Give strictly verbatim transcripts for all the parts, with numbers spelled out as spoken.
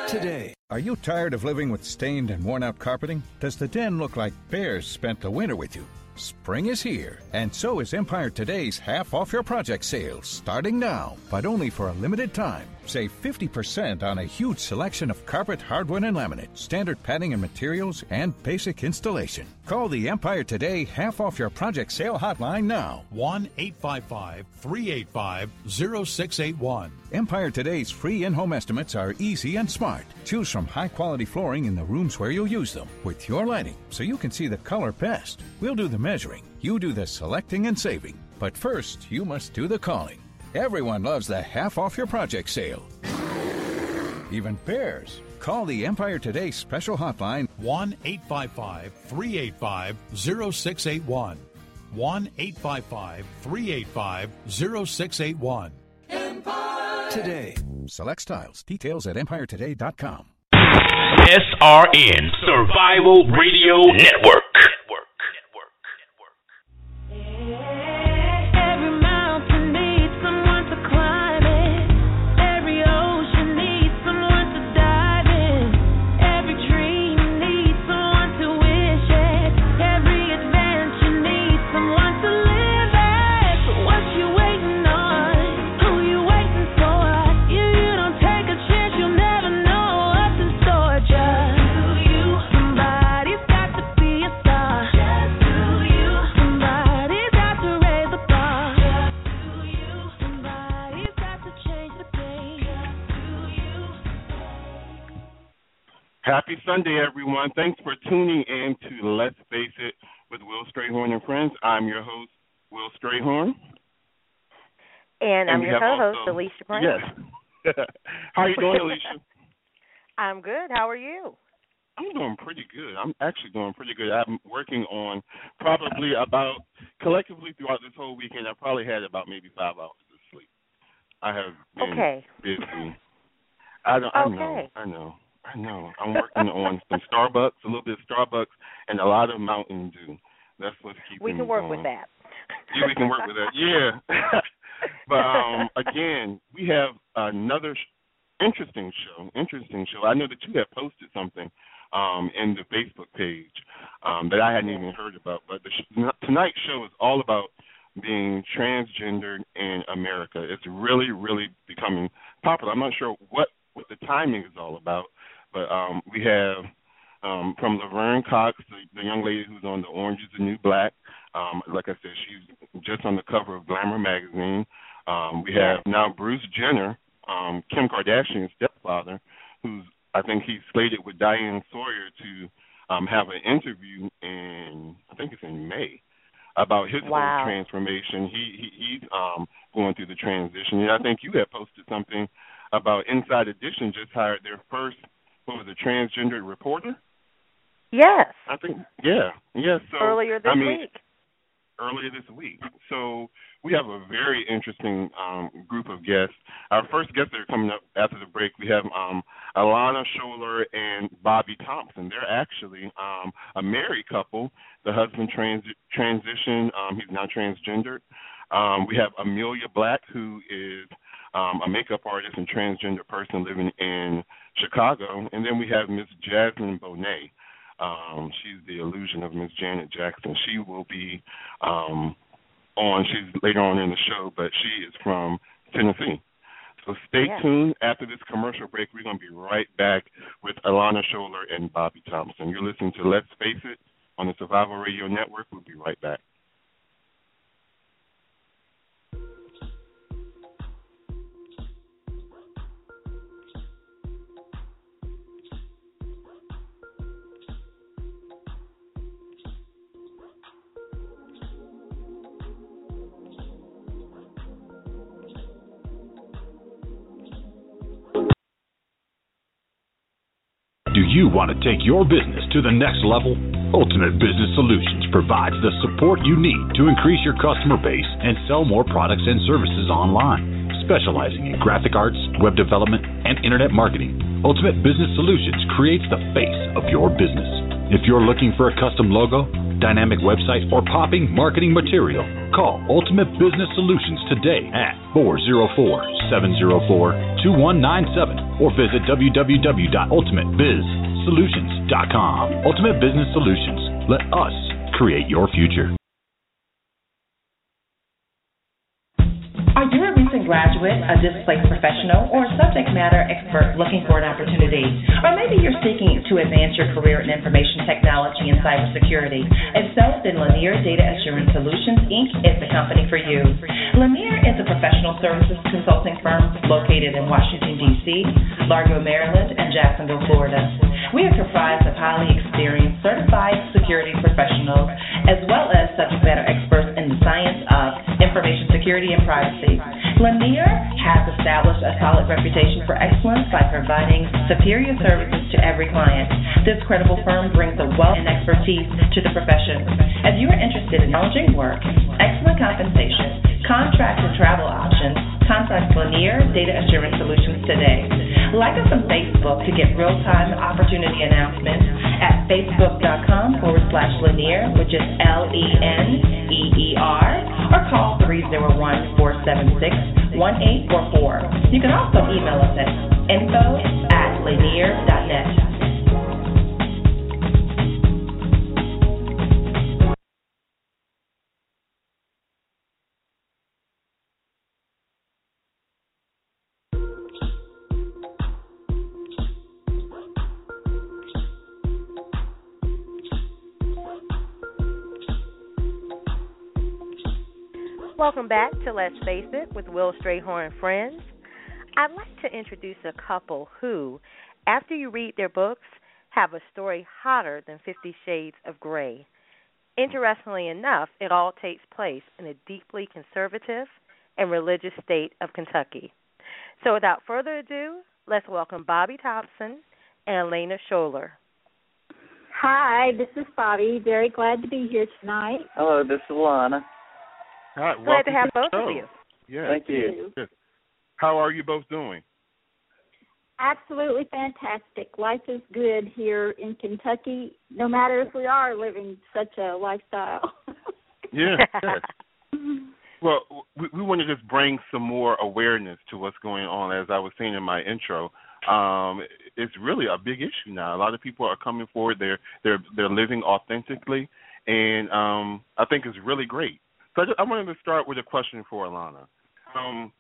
today. Are you tired of living with stained and worn out carpeting? Does the den look like bears spent the winter with you? Spring is here, and so is Empire Today's half off your project sale, starting now, but only for a limited time. Save fifty percent on a huge selection of carpet, hardwood, and laminate, standard padding and materials, and basic installation. Call the Empire Today half off your project sale hotline now. one eight five five, three eight five, zero six eight one. Empire Today's free in-home estimates are easy and smart. Choose from high-quality flooring in the rooms where you'll use them with your lighting so you can see the color best. We'll do the measuring. You do the selecting and saving. But first, you must do the calling. Everyone loves the half off your project sale. Even bears. Call the Empire Today special hotline one eight five five, three eight five, zero six eight one. one eight five five, three eight five, zero six eight one. Empire Today. Select styles. Details at empire today dot com. S R N Survival Radio Network. Happy Sunday, everyone. Thanks for tuning in to Let's Face It with Will Strayhorn and Friends. I'm your host, Will Strayhorn. And, and I'm your co-host, also, Alicia Prince. Yes. How are you doing, Alicia? I'm good. How are you? I'm doing pretty good. I'm actually doing pretty good. I'm working on probably about, collectively throughout this whole weekend, I probably had about maybe five hours of sleep. I have been okay. busy. I, don't, I okay. know, I know. I know. I'm working on some Starbucks, a little bit of Starbucks, and a lot of Mountain Dew. That's what's keeping me We can work going. with that. Yeah, we can work with that. Yeah. But, um, again, we have another sh- interesting show, interesting show. I know that you have posted something um, in the Facebook page um, that I hadn't even heard about. But the sh- tonight's show is all about being transgendered in America. It's really, really becoming popular. I'm not sure what, what the timing is all about. But um, we have um, from Laverne Cox, the, the young lady who's on the Orange is the New Black. Um, like I said, she's just on the cover of Glamour magazine. Um, we have now Bruce Jenner, um, Kim Kardashian's stepfather, who's I think he's slated with Diane Sawyer to um, have an interview in I think it's in May about his wow. whole transformation. He, he he's um, going through the transition, and I think you had posted something about Inside Edition just hired their first. What was a transgendered reporter? Yes. I think, yeah. yeah. So, earlier this I mean, week. Earlier this week. So we have a very interesting um, group of guests. Our first guests that are coming up after the break, we have um, Alana Scholler and Bobby Thompson. They're actually um, a married couple. The husband trans- transitioned. Um, he's now transgendered. Um, we have Amelia Black, who is um, a makeup artist and transgender person living in Chicago. And then we have Miss Jasmine Bonet. Um, she's the illusion of Miss Janet Jackson. She will be um, on, she's later on in the show, but she is from Tennessee. So stay yeah. tuned. After this commercial break, we're going to be right back with Alana Scholler and Bobby Thompson. You're listening to Let's Face It on the Survival Radio Network. We'll be right back. Do you want to take your business to the next level? Ultimate Business Solutions provides the support you need to increase your customer base and sell more products and services online. Specializing in graphic arts, web development, and internet marketing, Ultimate Business Solutions creates the face of your business. If you're looking for a custom logo, dynamic website, or popping marketing material, call Ultimate Business Solutions today at four oh four, seven oh four, two one nine seven or visit w w w dot ultimate biz solutions dot com. Ultimate Business Solutions. Let us create your future. Are you a recent graduate, a displaced professional, or a subject matter expert looking for an opportunity? Or maybe you're seeking to advance your career in information technology and cybersecurity. If so, then Lanier Data Assurance Solutions, Incorporated is the company for you. Lanier is a professional services consulting firm located in Washington, D C, Largo, Maryland, and Jacksonville, Florida. We are comprised of highly experienced, certified security professionals, as well as subject matter experts in the science of information security and privacy. Lanier has established a solid reputation for excellence by providing superior services to every client. This credible firm brings a wealth and expertise to the profession. If you are interested in challenging work, excellent compensation, contract and travel options, contact Lanier Data Assurance Solutions today. Like us on Facebook to get real-time opportunity announcements at facebook.com forward slash Lanier, which is L E N E E R, or call three oh one, four seven six, one eight four four. You can also email us at info at lanier dot net. Welcome back to Let's Face It with Will Strayhorn and Friends. I'd like to introduce a couple who, after you read their books, have a story hotter than Fifty Shades of Grey. Interestingly enough, it all takes place in a deeply conservative and religious state of Kentucky. So without further ado, let's welcome Bobby Thompson and Elena Scholler. Hi, this is Bobby. Very glad to be here tonight. Hello, this is Lana. Hi, glad to have to both of you. Yeah. Thank you. Yes. How are you both doing? Absolutely fantastic. Life is good here in Kentucky, no matter if we are living such a lifestyle. Yeah. Yes. Well, we, we want to just bring some more awareness to what's going on. As I was saying in my intro, um, it's really a big issue now. A lot of people are coming forward. They're they're they're living authentically, and um, I think it's really great. So I, just, I wanted to start with a question for Alana. Um,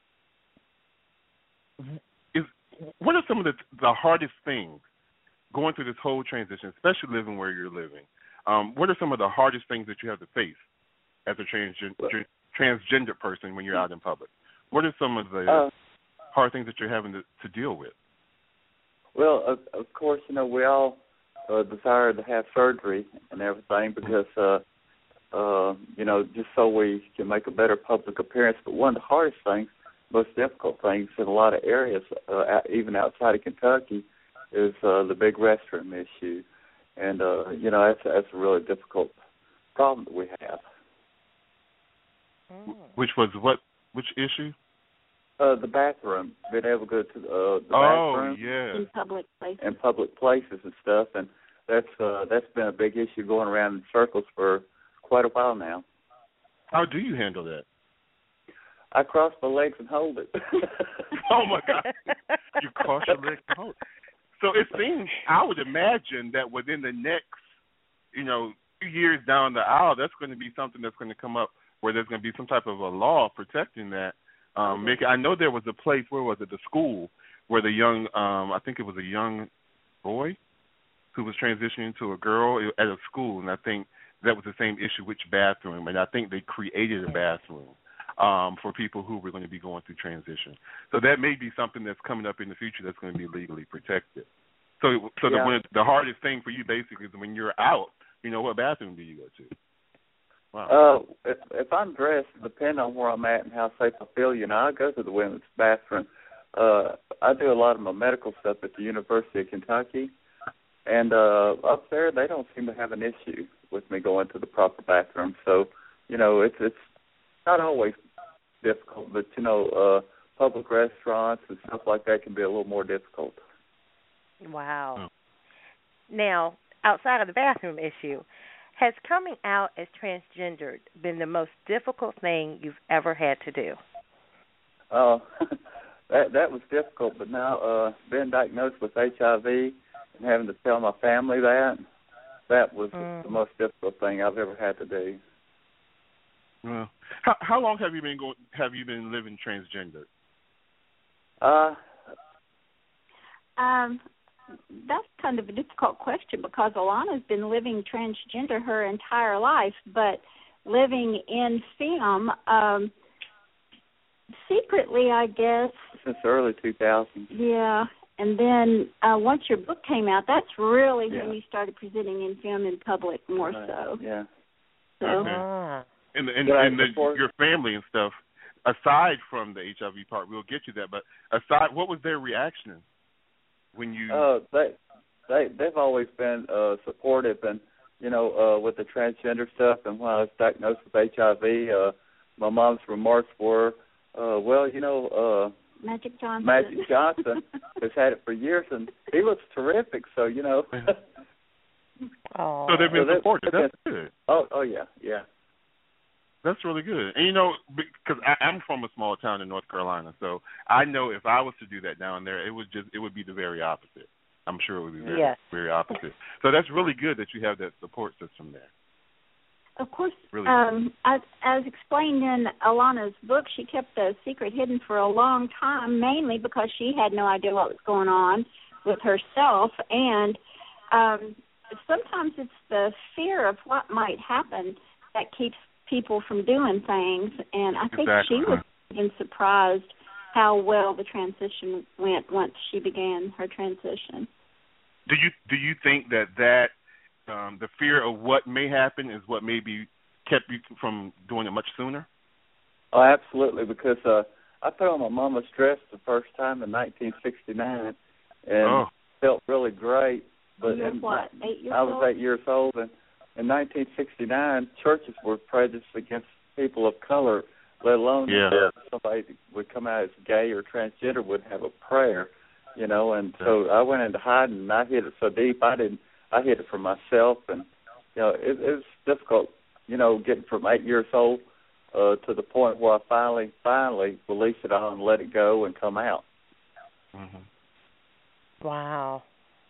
is what are some of the the hardest things going through this whole transition, especially living where you're living? Um, what are some of the hardest things that you have to face as a transgen- tra- transgender person when you're out in public? What are some of the uh, hard things that you're having to, to deal with? Well, of, of course, you know, we all uh, desire to have surgery and everything because, uh, uh, you know, just so we can make a better public appearance. But one of the hardest things, most difficult things in a lot of areas, uh, even outside of Kentucky, is uh, the big restroom issue. And, uh, you know, that's, that's a really difficult problem that we have. Which was what? Which issue? Uh, the bathroom, being able to go to uh, the oh, bathroom. yeah. In public places. In public places and stuff. And that's uh, that's been a big issue going around in circles for quite a while now. How do you handle that? I cross my legs and hold it. Oh, my God. You cross your legs and hold it. So it seems, I would imagine that within the next, you know, few years down the aisle, that's going to be something that's going to come up where there's going to be some type of a law protecting that. Um, make, I know there was a place, where was it, the school, where the young, um, I think it was a young boy who was transitioning to a girl at a school, and I think that was the same issue, which bathroom, and I think they created a bathroom um, for people who were going to be going through transition. So that may be something that's coming up in the future that's going to be legally protected. So, so yeah. the, one, the hardest thing for you basically is when you're out, you know, what bathroom do you go to? Wow. Uh, if, if I'm dressed, depending on where I'm at and how safe I feel, you know, I go to the women's bathroom. Uh, I do a lot of my medical stuff at the University of Kentucky, and uh, up there they don't seem to have an issue with me going to the proper bathroom. So, you know, it's it's not always difficult, but, you know, uh, public restaurants and stuff like that can be a little more difficult. Wow. Oh. Now, outside of the bathroom issue, Has coming out as transgendered been the most difficult thing you've ever had to do? Oh, that that was difficult, but now uh, being diagnosed with H I V and having to tell my family that, that was mm. the most difficult thing I've ever had to do. Well, how how long have you been going? Have you been living transgender? Uh, um, that's kind of a difficult question because Alana's been living transgender her entire life, but living in film, um, secretly, I guess. Since the early two thousands. Yeah, and then uh, once your book came out, that's really yeah. when you started presenting in film in public more right. so. Yeah. So. Okay. Ah. And, and, and the, your family and stuff, aside from the H I V part, we'll get you that, but aside, what was their reaction when you... Uh, they, they, they've always been uh, supportive, and, you know, uh, with the transgender stuff, and when I was diagnosed with H I V, uh, my mom's remarks were, uh, well, you know... Uh, Magic Johnson. Magic Johnson has had it for years, and he looks terrific, so, you know... oh. So they've been so supportive. That's been, good. Oh, oh, yeah, yeah. That's really good. And, you know, because I'm from a small town in North Carolina, so I know if I was to do that down there, it would just it would be the very opposite. I'm sure it would be very, yes. very opposite. So that's really good that you have that support system there. Of course, really um, as, as explained in Alana's book, she kept the secret hidden for a long time, mainly because she had no idea what was going on with herself. And um, sometimes it's the fear of what might happen that keeps people from doing things, and I think exactly. she was even surprised how well the transition went once she began her transition. Do you do you think that that um, the fear of what may happen is what maybe kept you from doing it much sooner? Oh, absolutely, because uh, I put on my mama's dress the first time in nineteen sixty-nine, and oh. felt really great. But you were what, eight years I was old? eight years old, and in nineteen sixty-nine, churches were prejudiced against people of color, let alone yeah. if somebody would come out as gay or transgender would have a prayer, you know. And so I went into hiding, and I hid it so deep. I didn't. I hid it for myself, and you know, it, it was difficult, you know, getting from eight years old uh, to the point where I finally, finally released it all and let it go and come out. Mm-hmm. Wow.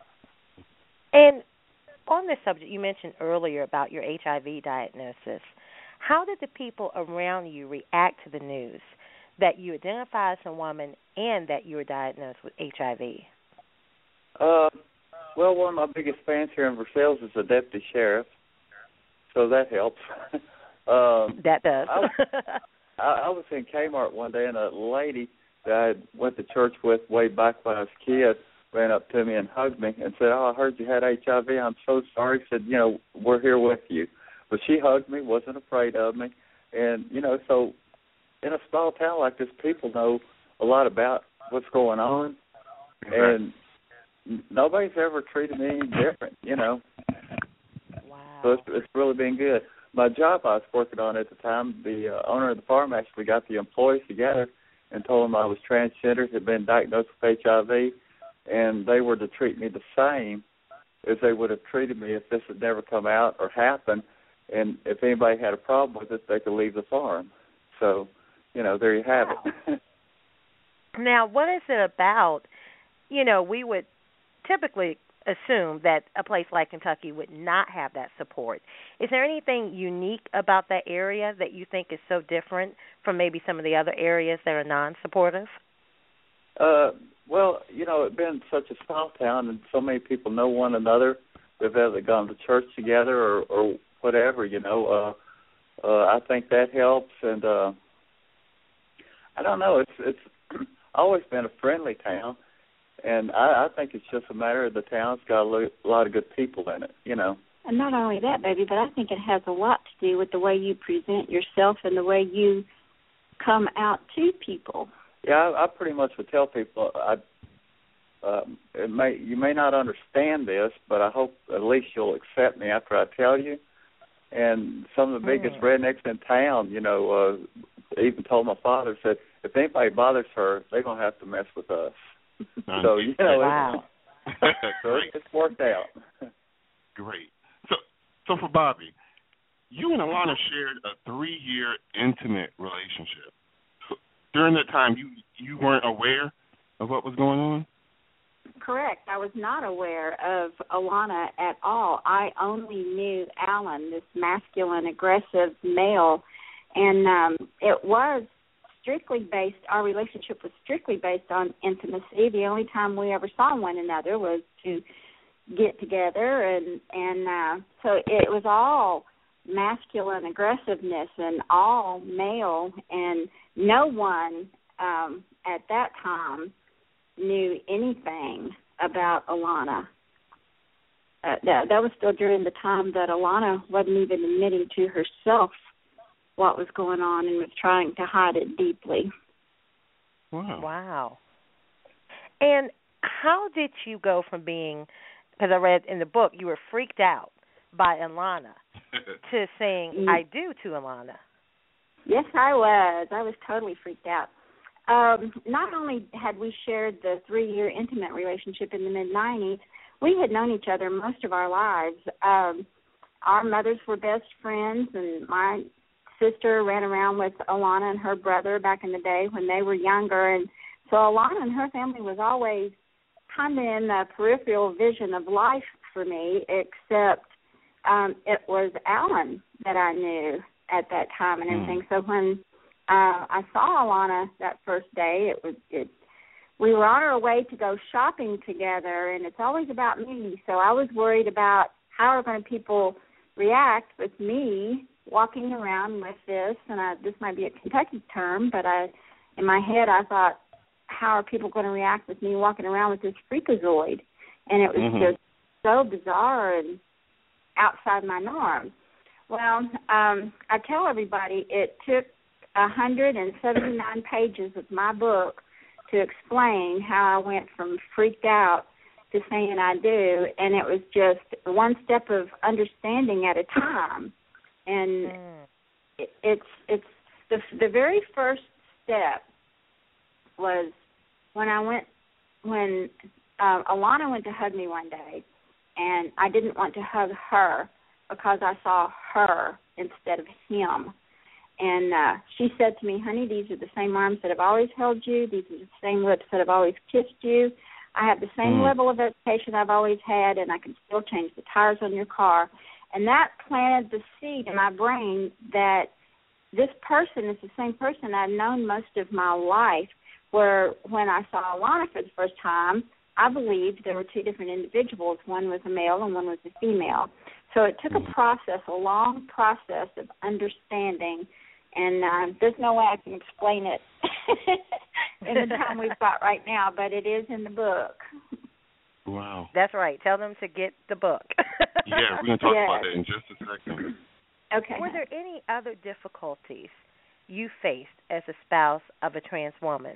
And on this subject, you mentioned earlier about your H I V diagnosis. How did the people around you react to the news that you identify as a woman and that you were diagnosed with H I V? Uh, well, one of my biggest fans here in Versailles is the deputy sheriff, so that helps. um, that does. I, was, I, I was in Kmart one day, and a lady that I went to church with way back when I was a kid ran up to me and hugged me and said, oh, I heard you had H I V. I'm so sorry. Said, you know, we're here with you. But she hugged me, wasn't afraid of me. And, you know, so in a small town like this, people know a lot about what's going on. And nobody's ever treated me any different, you know. Wow. So it's, it's really been good. My job I was working on at the time, the uh, owner of the farm actually got the employees together and told them I was transgender, had been diagnosed with H I V, and they were to treat me the same as they would have treated me if this had never come out or happened. And if anybody had a problem with it, they could leave the farm. So, you know, there you have it. Now, what is it about, you know, we would typically assume that a place like Kentucky would not have that support. Is there anything unique about that area that you think is so different from maybe some of the other areas that are non-supportive? Uh, well, you know, it's been such a small town, and so many people know one another. They've either gone to church together or, or whatever, you know. Uh, uh, I think that helps, and uh, I don't know. It's it's always been a friendly town, and I, I think it's just a matter of the town's got a, lo- a lot of good people in it, you know. And not only that, baby, but I think it has a lot to do with the way you present yourself and the way you come out to people. Yeah, I, I pretty much would tell people, I, uh, it may you may not understand this, but I hope at least you'll accept me after I tell you. And some of the biggest mm. rednecks in town, you know, uh, even told my father, said, if anybody bothers her, they're going to have to mess with us. So, you know, wow. it's, so it's worked out. Great. So So for Bobby, you and Alana shared a three-year intimate relationship. So during that time, you you weren't aware of what was going on? Correct. I was not aware of Alana at all. I only knew Alan, this masculine, aggressive male, and um, it was strictly based, our relationship was strictly based on intimacy. The only time we ever saw one another was to get together, and, and uh, so it was all masculine aggressiveness and all male, and no one um, at that time knew anything about Alana. Uh, that, that was still during the time that Alana wasn't even admitting to herself what was going on and was trying to hide it deeply. Wow. Wow. And how did you go from being, because I read in the book, you were freaked out by Alana, to saying, I do to Alana? Yes, I was. I was totally freaked out. Um, not only had we shared the three-year intimate relationship in the mid nineties, we had known each other most of our lives. Um, our mothers were best friends, and my sister ran around with Alana and her brother back in the day when they were younger. And so Alana and her family was always kind of in the peripheral vision of life for me, except um, it was Alan that I knew at that time and everything. Mm. So when uh, I saw Alana that first day, it was it. We were on our way to go shopping together, and it's always about me. So I was worried about how are going to people react with me walking around with this, and I, this might be a Kentucky term, but I, in my head I thought, how are people going to react with me walking around with this freakazoid? And it was mm-hmm. just so bizarre and outside my norm. Well, um, I tell everybody it took one hundred seventy-nine pages of my book to explain how I went from freaked out to saying I do, and it was just one step of understanding at a time. And mm. it, it's it's the the very first step was when I went when uh, Alana went to hug me one day, and I didn't want to hug her because I saw her instead of him. And uh, she said to me, honey, these are the same arms that have always held you. These are the same lips that have always kissed you. I have the same mm. level of education I've always had, and I can still change the tires on your car. And that planted the seed in my brain that this person is the same person I've known most of my life, where when I saw Alana for the first time, I believed there were two different individuals. One was a male and one was a female. So it took a process, a long process of understanding, and uh, there's no way I can explain it in the time we've got right now, but it is in the book. Wow. That's right. Tell them to get the book. Yeah, we're going to talk yes. about that in just a second. Okay. Were there any other difficulties you faced as a spouse of a trans woman?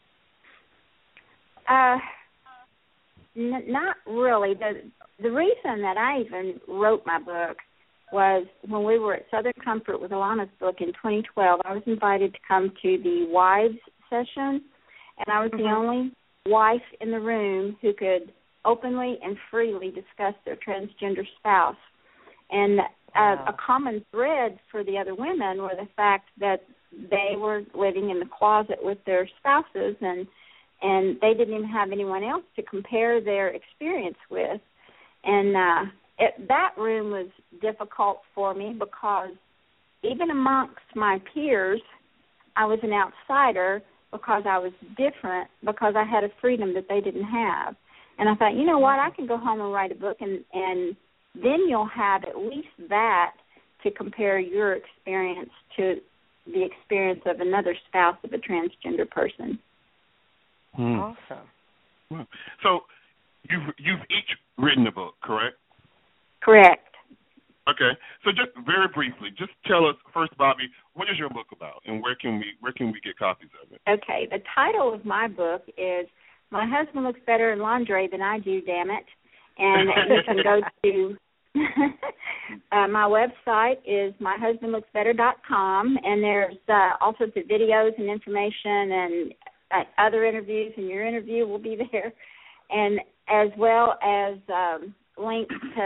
Uh, n- not really. The the reason that I even wrote my book was when we were at Southern Comfort with Alana's book in twenty twelve, I was invited to come to the wives session, and I was mm-hmm. the only wife in the room who could openly and freely discuss their transgender spouse. And uh, wow. a common thread for the other women were the fact that they were living in the closet with their spouses, and and they didn't even have anyone else to compare their experience with. And uh, it, that room was difficult for me because even amongst my peers, I was an outsider because I was different, because I had a freedom that they didn't have. And I thought, you know what, I can go home and write a book, and, and then you'll have at least that to compare your experience to the experience of another spouse of a transgender person. Hmm. Awesome. Wow. So you've, you've each written a book, correct? Correct. Okay. So just very briefly, just tell us first, Bobby, what is your book about, and where can we where can we get copies of it? Okay. The title of my book is My Husband Looks Better in Lingerie Than I Do, Damn It. And you can go to uh, my website is my husband looks better dot com, and there's uh, all sorts of videos and information and uh, other interviews, and your interview will be there, and as well as um, links to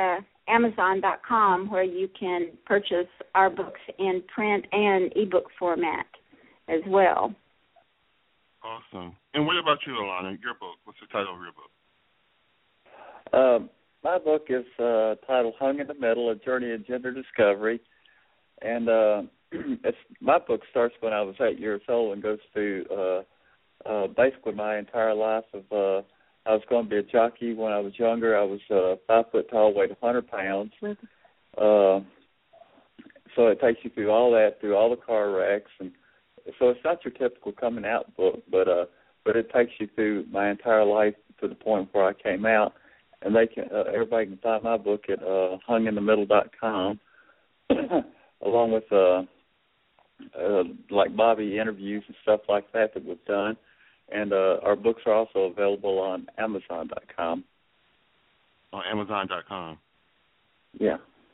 Amazon dot com, where you can purchase our books in print and ebook format as well. Awesome. And what about you, Alana? Your book? What's the title of your book? Uh, my book is uh, titled Hung in the Middle, A Journey of Gender Discovery. And uh, it's, my book starts when I was eight years old and goes through uh, uh, basically my entire life. Of uh, I was going to be a jockey when I was younger. I was uh, five foot tall, weighed one hundred pounds. Uh, so it takes you through all that, through all the car wrecks. And so it's not your typical coming out book, but uh, but it takes you through my entire life to the point where I came out. And they can uh, everybody can find my book at uh, hung in the middle dot com, along with uh, uh, like Bobby interviews and stuff like that that we've done. And uh, our books are also available on Amazon dot com. On Amazon dot com. Yeah.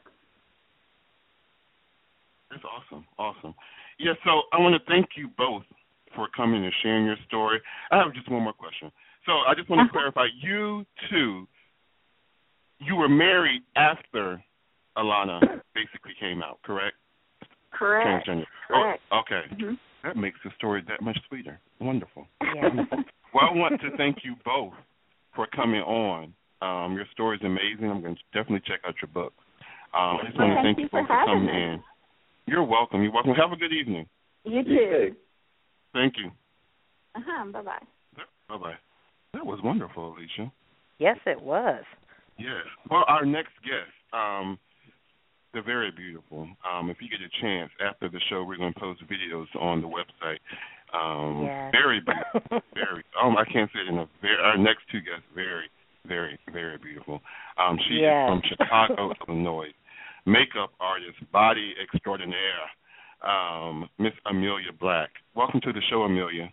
That's awesome. Awesome. Yeah, so I want to thank you both for coming and sharing your story. I have just one more question. So I just want to clarify, you two, you were married after Alana basically came out, correct? Correct. Transgender. Correct. Oh, okay. Mm-hmm. That makes the story that much sweeter. Wonderful. Yeah. Well, I want to thank you both for coming on. Um, your story is amazing. I'm going to definitely check out your book. Um, I just want to thank, thank you both for, for coming in. You're welcome. You're welcome. Have a good evening. You too. Thank you. Uh-huh. Bye-bye. Bye-bye. That was wonderful, Alicia. Yes, it was. Yes. Well, our next guest, um, they're very beautiful. Um, if you get a chance, after the show, we're going to post videos on the website. Um, yes. Very beautiful. very. Um, I can't say it enough. Very, our next two guests, very, very, very beautiful. Um, she yes. is from Chicago, Illinois. Makeup artist, body extraordinaire, um, Miss Amelia Black. Welcome to the show, Amelia.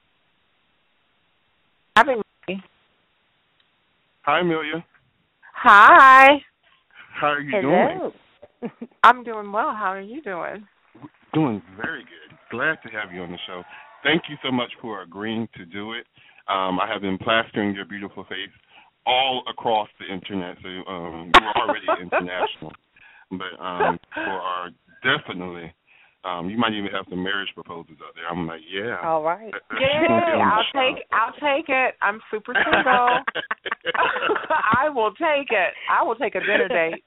Having me. Hi, Amelia. Hi. How are you Hello. doing? I'm doing well. How are you doing? Doing very good. Glad to have you on the show. Thank you so much for agreeing to do it. Um, I have been plastering your beautiful face all across the internet, so um, you're already international. But um, for our definitely, um, you might even have some marriage proposals out there. I'm like, yeah. All right. Yeah, I'll take, I'll take it. I'm super single. I will take it. I will take a dinner date.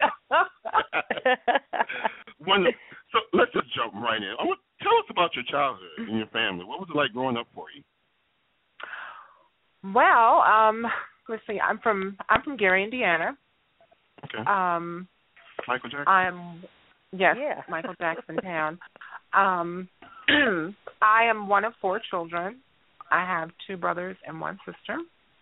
When, so let's just jump right in. I want, tell us about your childhood and your family. What was it like growing up for you? Well, um, let's see. I'm from I'm from Gary, Indiana. Okay. Um. Michael Jackson? I'm, yes, yeah. Michael Jackson town. Um, I am one of four children. I have two brothers and one sister.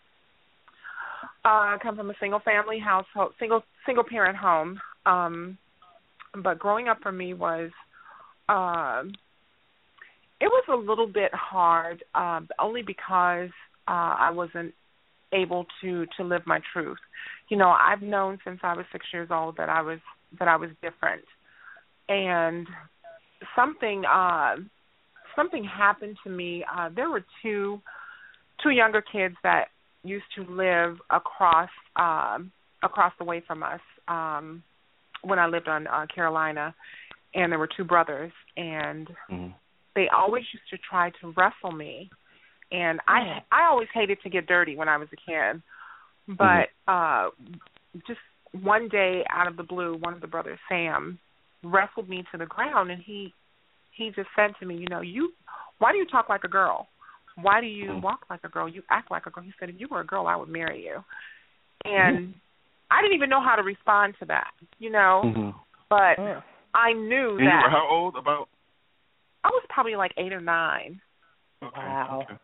Uh, I come from a single-family household, single single parent home. Um, but growing up for me was, uh, it was a little bit hard, uh, only because uh, I wasn't able to to live my truth. You know, I've known since I was six years old that I was that I was different, and something uh, something happened to me. Uh, there were two two younger kids that used to live across uh, across the way from us um, when I lived on uh, Carolina, and there were two brothers, and mm-hmm. they always used to try to wrestle me. And I I always hated to get dirty when I was a kid. But mm-hmm. uh, just one day out of the blue, one of the brothers, Sam, wrestled me to the ground, and he he just said to me, you know, you why do you talk like a girl? Why do you mm-hmm. walk like a girl? You act like a girl. He said, if you were a girl, I would marry you. And mm-hmm. I didn't even know how to respond to that, you know. Mm-hmm. But yeah. I knew and that. You were how old? About? I was probably like eight or nine. Okay. Wow. Okay.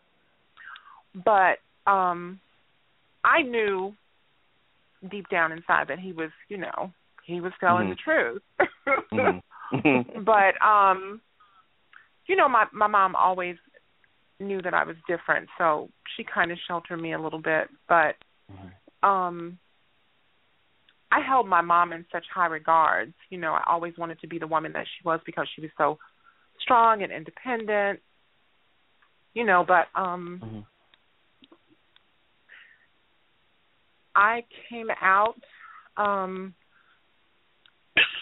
But um, I knew deep down inside that he was, you know, he was telling mm-hmm. the truth. mm-hmm. But, um, you know, my, my mom always knew that I was different, so she kind of sheltered me a little bit. But mm-hmm. um, I held my mom in such high regards. You know, I always wanted to be the woman that she was because she was so strong and independent, you know, but um, mm-hmm. I came out um,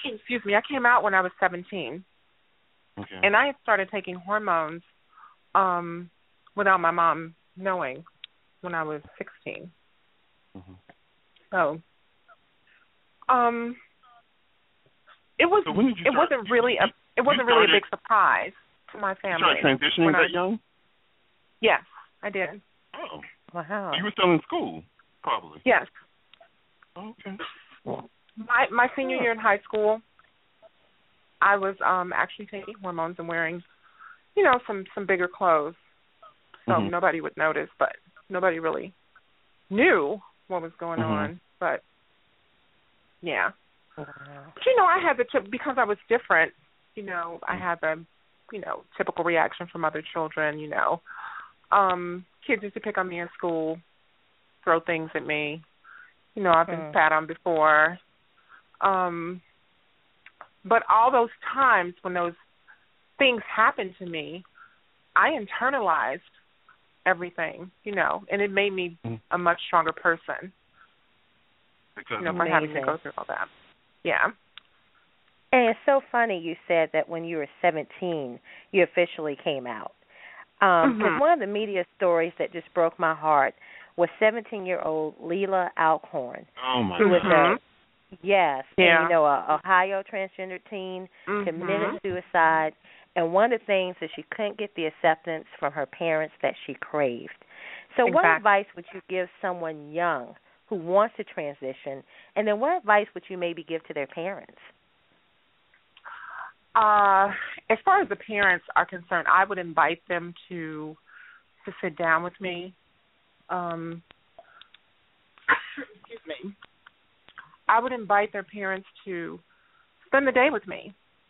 excuse me, I came out when I was seventeen. Okay. And I had started taking hormones um, without my mom knowing when I was sixteen. Mm-hmm. So, um, it was so when did you it start, wasn't really a it wasn't really a big surprise to my family. You started transitioning that I, young? Yes, I did. Oh, wow! So you were still in school, probably. Yes. Okay. My my senior year in high school, I was um actually taking hormones and wearing, you know, some some bigger clothes, so mm-hmm. nobody would notice, but nobody really knew what was going mm-hmm. on. But yeah, wow. But you know, I had the t- because I was different. You know, I had the, you know, typical reaction from other children. You know, um, kids used to pick on me in school, throw things at me. You know, I've been mm. spat on before. Um, but all those times when those things happened to me, I internalized everything, you know, and it made me mm. a much stronger person. Because you know, for having to go through all that. Yeah. And it's so funny you said that when you were seventeen, you officially came out. Because um, mm-hmm. one of the media stories that just broke my heart was seventeen-year-old Leila Alcorn. Oh, my who was God. a Yes, yeah. and, you know, a Ohio transgender teen mm-hmm. committed suicide, and one of the things is she couldn't get the acceptance from her parents that she craved. So exactly. what advice would you give someone young who wants to transition, and then what advice would you maybe give to their parents? Uh, as far as the parents are concerned, I would invite them to to sit down with me. Um, excuse me. I would invite their parents to spend the day with me,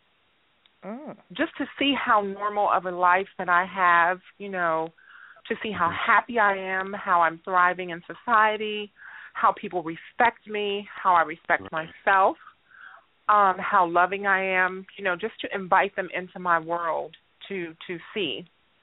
mm. just to see how normal of a life that I have, you know, to see how happy I am, how I'm thriving in society, how people respect me, how I respect myself, um, how loving I am, you know, just to invite them into my world to to see.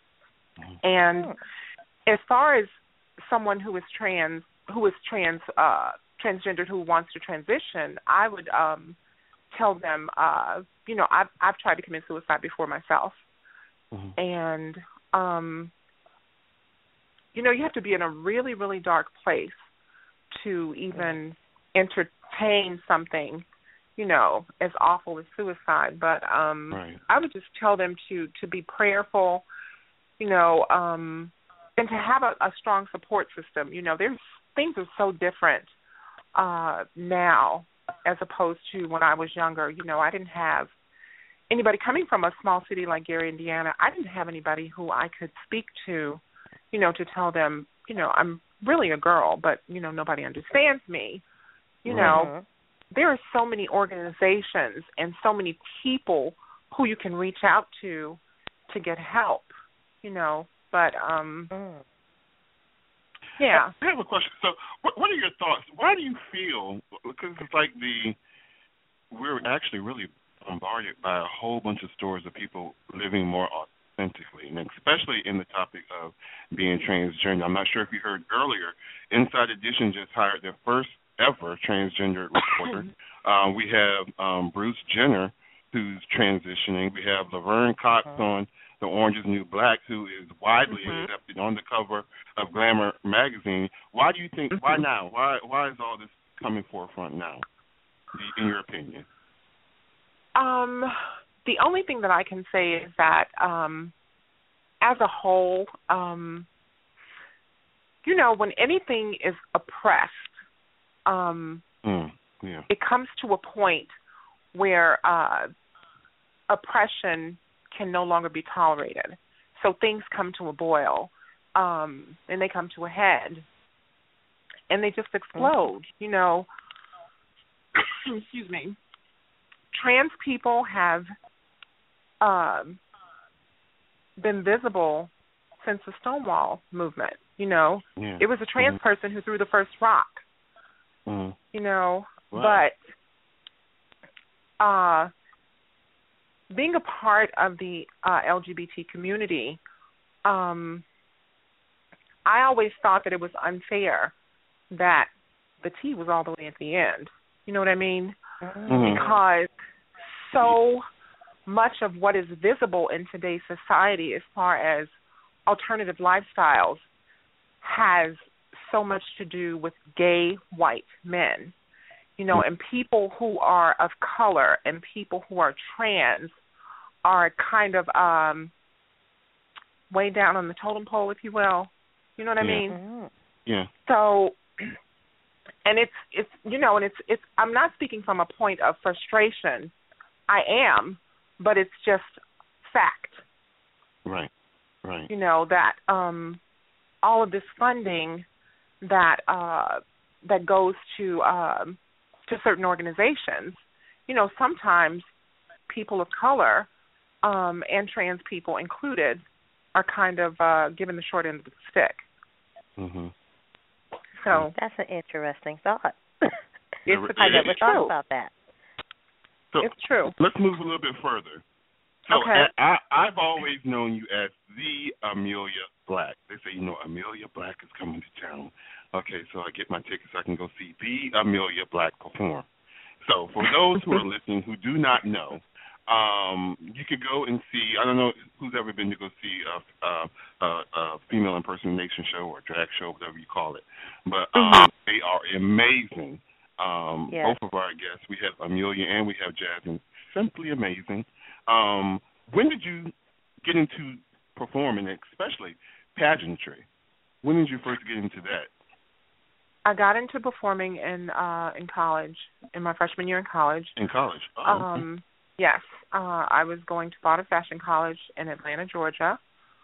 And mm. as far as someone who is trans, who is trans, uh, transgendered, who wants to transition, I would um, tell them, uh, you know, I've, I've tried to commit suicide before myself. Mm-hmm. And, um, you know, you have to be in a really, really dark place to even entertain something, you know, as awful as suicide. But um, right. I would just tell them to, to be prayerful, you know, um, and to have a, a strong support system. You know, there's things are so different uh, now as opposed to when I was younger. You know, I didn't have anybody coming from a small city like Gary, Indiana. I didn't have anybody who I could speak to, you know, to tell them, you know, I'm really a girl, but, you know, nobody understands me. You know, mm-hmm. there are so many organizations and so many people who you can reach out to to get help, you know, but, um, mm. yeah. I have a question. So what, what are your thoughts? Why do you feel, because it's like the, we're actually really bombarded by a whole bunch of stories of people living more authentically, and especially in the topic of being transgender. I'm not sure if you heard earlier, Inside Edition just hired their first ever transgender reporter. uh, we have um, Bruce Jenner, who's transitioning. We have Laverne Cox uh-huh. on The Orange is the New Black, who is widely mm-hmm. accepted on the cover of Glamour magazine. Why do you think, mm-hmm. why now? Why why is all this coming forefront now, in your opinion? Um, the only thing that I can say is that um, as a whole, um, you know, when anything is oppressed, um, mm, yeah. it comes to a point where uh, oppression can no longer be tolerated. So things come to a boil, um, and they come to a head, and they just explode, mm-hmm. you know. Excuse me. Trans people have um, been visible since the Stonewall movement, you know. Yeah. It was a trans mm-hmm. person who threw the first rock, mm-hmm. you know. Wow. But uh, being a part of the uh, L G B T community, um, I always thought that it was unfair that the T was all the way at the end. You know what I mean? Mm-hmm. Because so much of what is visible in today's society as far as alternative lifestyles has so much to do with gay white men, you know, and people who are of color and people who are trans are kind of um, way down on the totem pole, if you will. You know what I yeah. mean? Yeah. So, and it's it's you know, and it's it's. I'm not speaking from a point of frustration. I am, but it's just fact. Right. Right. You know that um, all of this funding that uh, that goes to um, to certain organizations, you know, sometimes people of color um, and trans people included are kind of uh, given the short end of the stick. Mm-hmm. So that's an interesting thought. It's I never thought true. about that. So it's true. Let's move a little bit further. So okay. I, I, I've always known you as the Amelia Black. They say, you know, Amelia Black is coming to town. Okay, so I get my tickets so I can go see the Amelia Black perform. So for those who are listening who do not know, um, you could go and see, I don't know who's ever been to go see a, a, a, a female impersonation show or drag show, whatever you call it. But um, mm-hmm. they are amazing. Um, yes. Both of our guests, we have Amelia and we have Jasmine, simply amazing. Um, when did you get into performing, especially pageantry? When did you first get into that? I got into performing in uh, in college, in my freshman year in college. In college? Oh, um, okay. Yes. Uh, I was going to Bauta Fashion College in Atlanta, Georgia.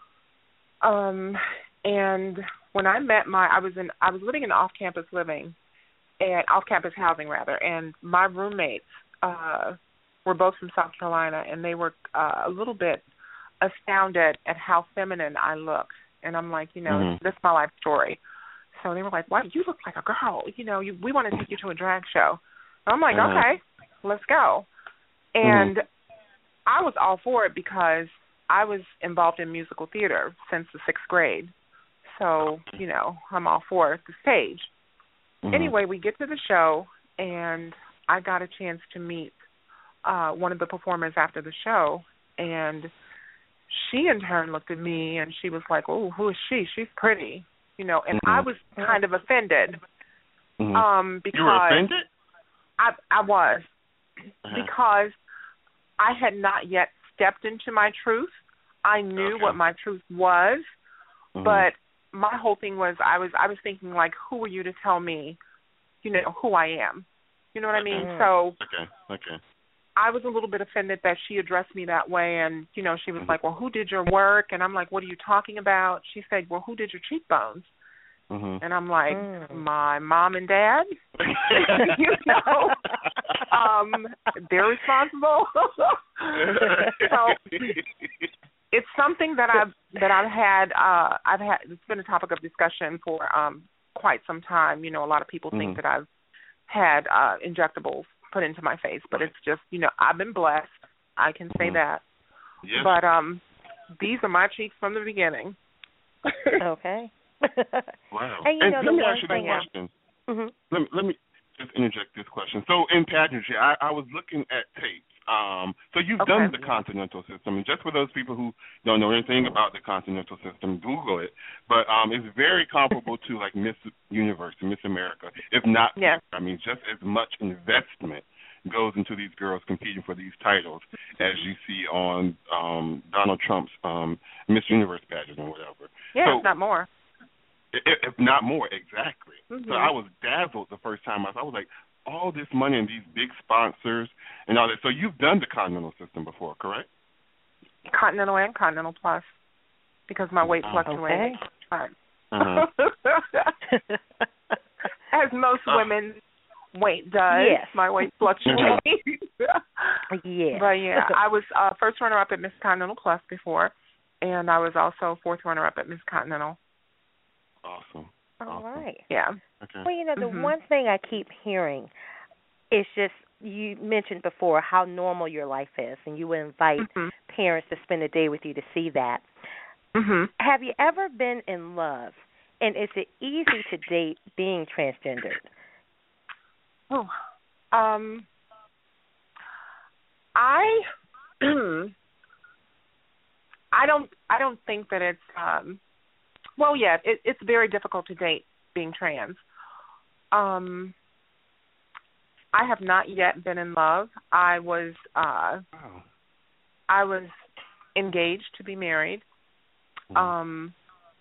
Um, and when I met my, I was in, I was living in off-campus living, and off-campus housing rather, and my roommates uh, were both from South Carolina, and they were uh, a little bit astounded at how feminine I looked. And I'm like, you know, mm-hmm. this is my life story. So they were like, "Why you look like a girl? You know, you, we want to take you to a drag show." And I'm like, uh-huh. "Okay, let's go." And mm-hmm. I was all for it because I was involved in musical theater since the sixth grade. So, you know, I'm all for the stage. Mm-hmm. Anyway, we get to the show, and I got a chance to meet uh, one of the performers after the show, and she in turn looked at me, and she was like, "Oh, who is she? She's pretty." You know, and mm-hmm. I was kind of offended mm-hmm. um, because you were offended? I, I was uh-huh. because I had not yet stepped into my truth. I knew okay. what my truth was, mm-hmm. but my whole thing was I was I was thinking like, who are you to tell me, you know, who I am? You know what okay. I mean? So okay, okay. I was a little bit offended that she addressed me that way, and you know, she was mm-hmm. like, "Well, who did your work?" And I'm like, "What are you talking about?" She said, "Well, who did your cheekbones?" Mm-hmm. And I'm like, mm. "My mom and dad." You know, um, they're responsible. So it's something that I've that I've had. Uh, I've had. It's been a topic of discussion for um, quite some time. You know, a lot of people mm-hmm. think that I've had uh, injectables put into my face, but it's just, you know, I've been blessed. I can say mm-hmm. that. Yes. But um, these are my cheeks from the beginning. Okay. Wow. And you and know, let the me one ask you thing this question. Mm-hmm. Let me let me just interject this question. So in pageantry, I, I was looking at tapes. Um, so you've okay. done the continental system, and just for those people who don't know anything about the continental system, Google it. But um, it's very comparable to like Miss Universe and Miss America, if not. Yeah. I mean, just as much investment goes into these girls competing for these titles as you see on um, Donald Trump's um, Miss Universe pageant or whatever. Yeah, so, if not more. If, if not more, exactly. Mm-hmm. So I was dazzled the first time. I was like, all this money and these big sponsors and all that. So you've done the continental system before, correct? Continental and Continental Plus, because my weight fluctuates. Okay. Uh-huh. As most uh, women's weight does. Yes. My weight fluctuates. Yeah. But yeah, I was uh, first runner-up at Miss Continental Plus before, and I was also fourth runner-up at Miss Continental. Awesome. All awesome. right. Yeah. Okay. Well, you know, the mm-hmm. one thing I keep hearing is just, you mentioned before how normal your life is, and you would invite mm-hmm. parents to spend a day with you to see that. Mm-hmm. Have you ever been in love, and is it easy to date being transgendered? Oh, um, I I I don't I don't think that it's um well yeah, it, it's very difficult to date being trans. Um I have not yet been in love. I was uh Wow. I was engaged to be married. Mm. Um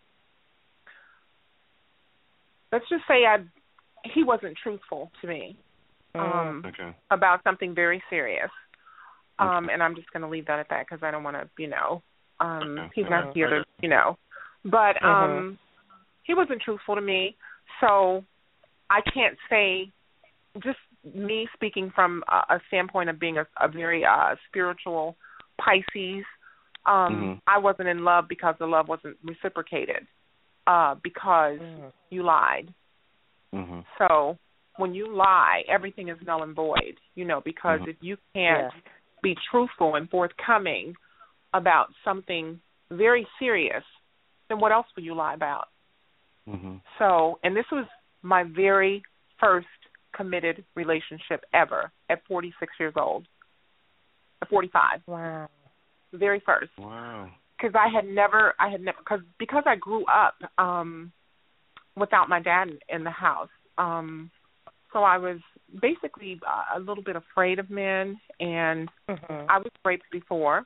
let's just say I he wasn't truthful to me. Um okay. about something very serious. Um Okay. and I'm just going to leave that at that because I don't want to, you know, um Okay. he's not Mhm. here to, you know. But um he wasn't truthful to me. So I can't say, just me speaking from a, a standpoint of being a, a very uh, spiritual Pisces, um, Mm-hmm. I wasn't in love because the love wasn't reciprocated, uh, because mm. you lied. Mm-hmm. So when you lie, everything is null and void, you know, because mm-hmm. if you can't yeah. be truthful and forthcoming about something very serious, then what else will you lie about? Mm-hmm. So, and this was my very first committed relationship ever at forty-six years old, at forty-five. Wow. The very first. Wow. Because I had never, I had never, because because I grew up um, without my dad in the house. Um, so I was basically uh, a little bit afraid of men, and mm-hmm. I was raped before.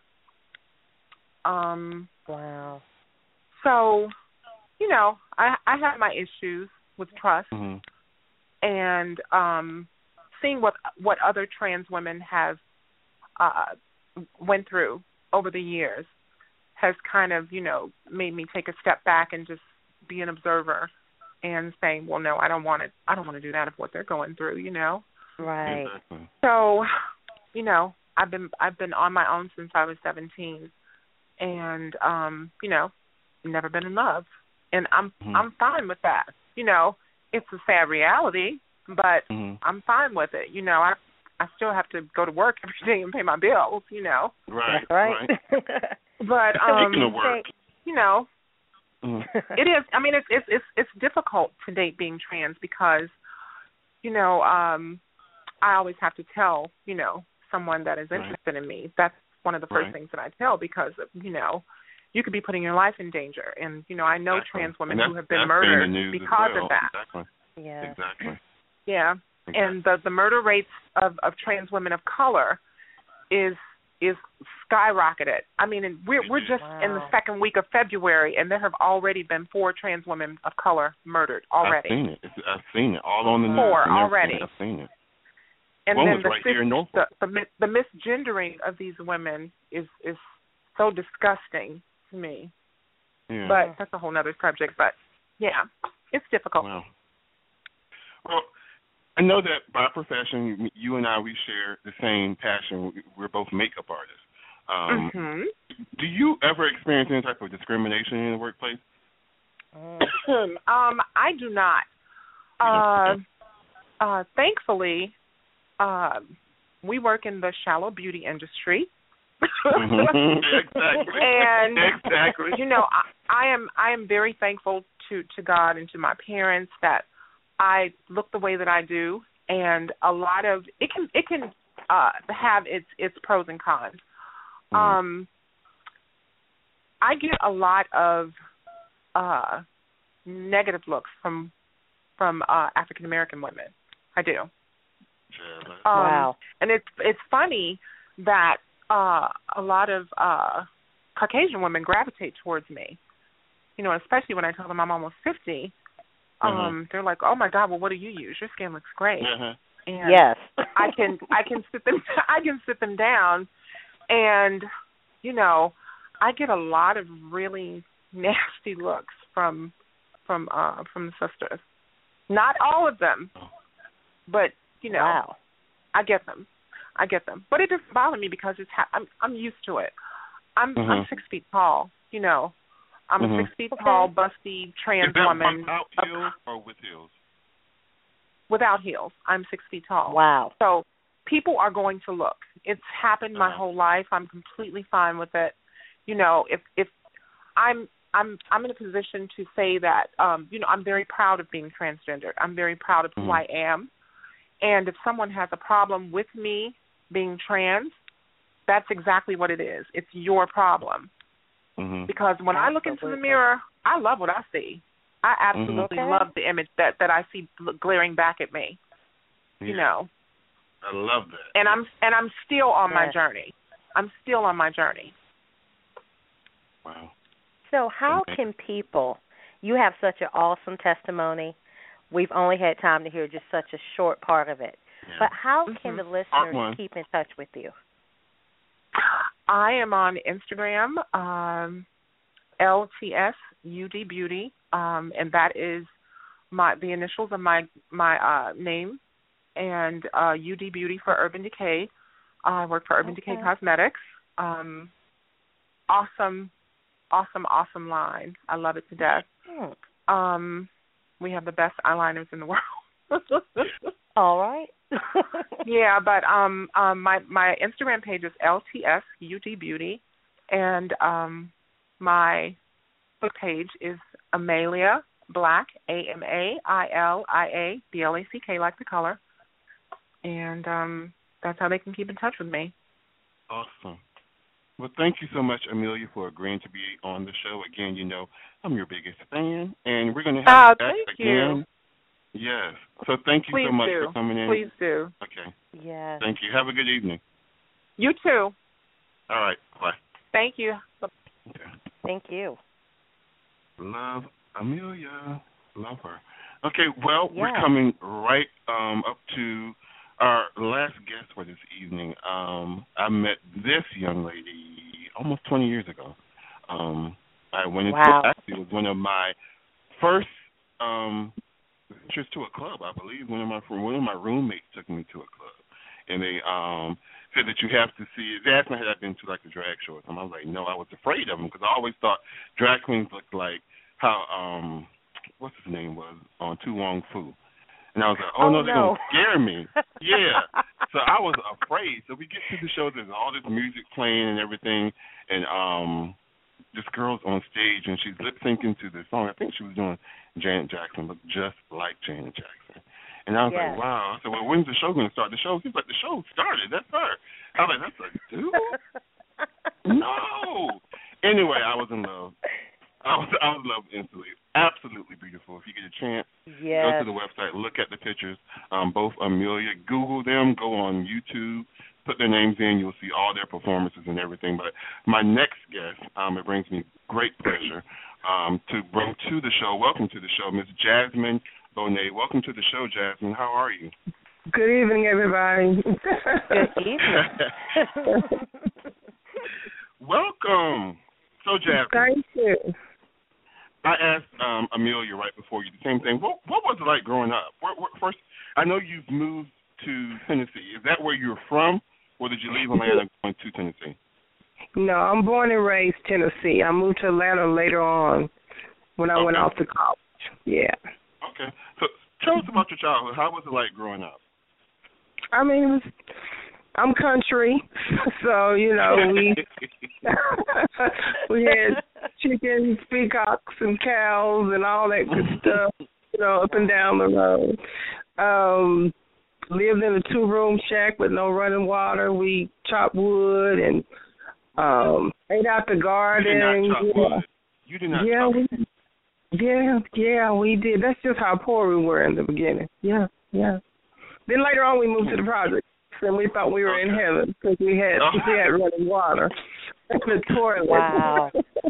Um, wow. So, you know, I I have my issues with trust, mm-hmm. and um, seeing what what other trans women have uh, went through over the years has kind of, you know, made me take a step back and just be an observer and saying, well, no, I don't want to. I don't want to do that if what they're going through, you know. Right. Exactly. So, you know, I've been I've been on my own since I was seventeen, and um, you know, never been in love, and I'm mm-hmm. I'm fine with that. You know, it's a sad reality, but mm-hmm. I'm fine with it. You know, I I still have to go to work every day and pay my bills. You know. Right. That's right. right. But um, Speaking of work, you know, mm-hmm. it is. I mean, it's it's it's it's difficult to date being trans because, you know, um, I always have to tell, you know, someone that is interested right. in me. That's one of the first right. things that I tell because, you know, you could be putting your life in danger. And, you know, I know exactly. trans women who have been that's murdered been the news because as well. of that. Exactly. Yeah. Exactly. Yeah. Exactly. And the, the murder rates of, of trans women of color is is skyrocketed. I mean, and we're we're just wow. in the second week of February, and there have already been four trans women of color murdered already. I've seen it. It's, I've seen it all on the news. Four and already. I've seen it. And One then was the, right here in Norfolk. the, the the misgendering of these women is is so disgusting to me. Yeah. But that's a whole other subject. But yeah, it's difficult. Wow. Well, I know that by profession, you and I, we share the same passion. We're both makeup artists. Um, mm-hmm. Do you ever experience any type of discrimination in the workplace? um, I do not. Uh, uh, thankfully, uh, we work in the shallow beauty industry. Exactly. And exactly. you know, I, I am I am very thankful to, to God and to my parents that I look the way that I do, and a lot of it can it can uh, have its its pros and cons. Mm-hmm. Um, I get a lot of uh, negative looks from from uh, African American women. I do. Yeah, um, wow. And it's it's funny that uh, a lot of uh, Caucasian women gravitate towards me. You know, especially when I tell them I'm almost fifty. Um, mm-hmm. They're like, "Oh my God, well, what do you use? Your skin looks great." Uh-huh. And yes. I can I can sit them I can sit them down, and you know, I get a lot of really nasty looks from from uh, from the sisters. Not all of them, but you know, wow. I get them. I get them, but it doesn't bother me because it's ha- I'm I'm used to it. I'm mm-hmm. I'm six feet tall. You know, I'm mm-hmm. a six feet okay. tall, busty trans Is that woman. without heels or with heels? Without heels. I'm six feet tall. Wow. So people are going to look. It's happened my uh-huh. whole life. I'm completely fine with it. You know, if if I'm I'm I'm in a position to say that um, you know, I'm very proud of being transgendered. I'm very proud of mm-hmm. who I am. And if someone has a problem with me being trans, That's exactly what it is. It's your problem. Mm-hmm. Because when I look into the mirror, I love what I see. I absolutely mm-hmm. love the image that, that I see glaring back at me. Yeah. You know. I love that. And I'm and I'm still on yes. my journey. I'm still on my journey. Wow. So how Okay. can people, you have such an awesome testimony. We've only had time to hear just such a short part of it. Yeah. But how Mm-hmm. can the Part listeners one. keep in touch with you? I am on Instagram, um, L T S U D Beauty, um, and that is my the initials of my my uh, name, and uh, U D Beauty for Urban Decay. I work for Urban Okay. Decay Cosmetics. Um, awesome, awesome, awesome line. I love it to death. Hmm. Um, we have the best eyeliners in the world. All right. Yeah, but um, um, my my Instagram page is L T S U D Beauty, and um, my book page is Amalia Black, A M A I L I A B L A C K, like the color, and um, that's how they can keep in touch with me. Awesome. Well, thank you so much, Amelia, for agreeing to be on the show. Again, you know, I'm your biggest fan, and we're going to have Oh, you back thank again. you. Yes. So thank you Please so much do. for coming in. Please do. Okay. Yes. Thank you. Have a good evening. You too. All right. Bye. Thank you. Okay. Thank you. Love Amelia. Love her. Okay, well, Yeah. we're coming right um, up to our last guest for this evening. Um, I met this young lady almost twenty years ago. Um, I went into Wow. actually it was one of my first um, ventures to a club. I believe one of my one of my roommates took me to a club, and they um, said that you have to see. They asked me had I been to like a drag show or something. I was like, no, I was afraid of them because I always thought drag queens looked like how um, what's his name was on Tu Wong Fu. And I was like, oh, Oh, no, they're no. going to scare me. Yeah. So I was afraid. So we get to the show. There's all this music playing and everything. And um, this girl's on stage, and she's lip-syncing to the song. I think she was doing Janet Jackson, but just like Janet Jackson. And I was Yes. like, wow. I said, well, when's the show going to start? The show, he's like, the show started. That's her. I was like, that's a dude? No. Anyway, I was in love. I was, I was in love instantly. Absolutely beautiful. If you get a chance, Yes. go to the website, look at the pictures. Um, both Amelia, Google them, go on YouTube, put their names in. You'll see all their performances and everything. But my next guest, um, it brings me great pleasure um, to bring to the show. Welcome to the show, Miss Jasmine Bonet. Welcome to the show, Jasmine. How are you? Good evening, everybody. Good evening. Welcome. So, Jasmine. Thank you. I asked um, Amelia right before you the same thing. What, what was it like growing up? Where, where, first, I know you've moved to Tennessee. Is that where you're from, or did you leave Atlanta going to Tennessee? No, I'm born and raised Tennessee. I moved to Atlanta later on when I Okay. went off to college. Yeah. Okay. So tell us about your childhood. How was it like growing up? I mean, it was, I'm country, so, you know, we we had chickens, peacocks, and cows and all that good stuff, you know, up and down the road. Um, lived in a two-room shack with no running water. We chopped wood and um, ate out the garden. You did not chop you know. wood. You did not Yeah, chop we, yeah, yeah, we did. That's just how poor we were in the beginning. Yeah, yeah. Then later on, we moved to the project, and we thought we were in heaven because we had Oh. we had running water and the toilet. Wow.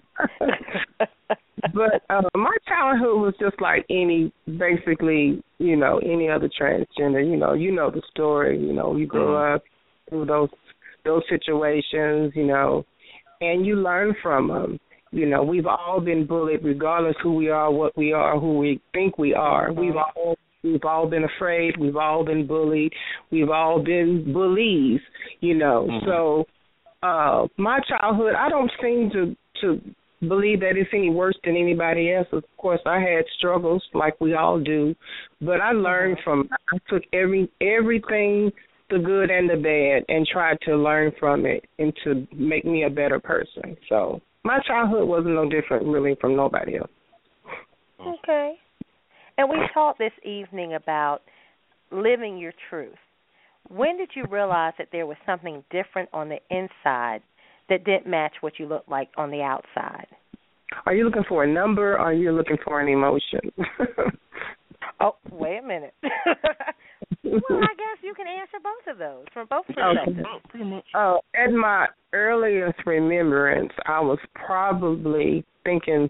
But uh, my childhood was just like any, basically, you know, any other transgender. You know, you know the story. You know, you grow Mhm. up through those those situations. You know, and you learn from them. You know, we've all been bullied, regardless who we are, what we are, who we think we are. Mhm. We've all we've all been afraid. We've all been bullied. We've all been bullies. You know, Mhm. so uh, my childhood, I don't seem to to believe that it's any worse than anybody else. Of course, I had struggles like we all do, but I learned Mhm. from. I took every everything, the good and the bad, and tried to learn from it and to make me a better person. So my childhood wasn't no different really from nobody else. Okay. And we talked this evening about living your truth. when did you realize that there was something different on the inside that didn't match what you looked like on the outside? Are you looking for a number, or are you looking for an emotion? Oh, wait a minute. Well, I guess you can answer both of those from both perspectives. Okay. Uh, at my earliest remembrance, I was probably thinking,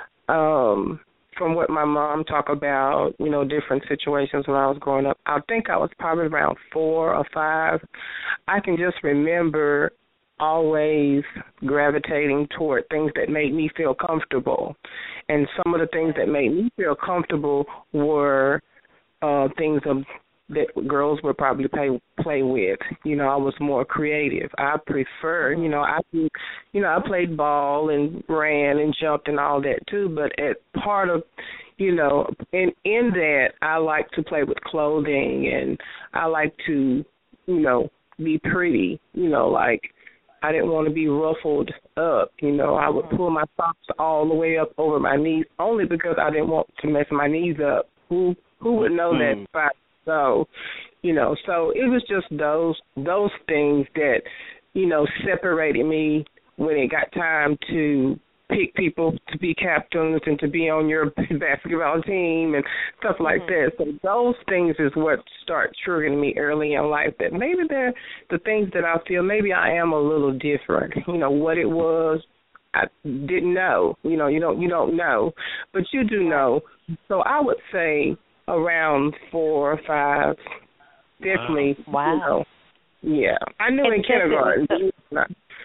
um, from what my mom talked about, you know, different situations when I was growing up, I think I was probably around four or five. I can just remember always gravitating toward things that made me feel comfortable. And some of the things that made me feel comfortable were uh, things of, that girls would probably play play with. You know, I was more creative. I prefer, you know, I you know, I played ball and ran and jumped and all that too, but at part of, you know, in in that I like to play with clothing, and I like to, you know, be pretty, you know, like I didn't want to be ruffled up. You know, I would pull my socks all the way up over my knees only because I didn't want to mess my knees up. Who who would know that if I so, you know, so it was just those those things that, you know, separated me when it got time to pick people to be captains and to be on your basketball team and stuff like mm-hmm. that. So those things is what start triggering me early in life, that maybe they're the things that I feel maybe I am a little different. You know, what it was, I didn't know. You know, you don't you don't know, but you do know. So I would say around four or five, definitely. Wow. You know, yeah, I knew and in kindergarten. So,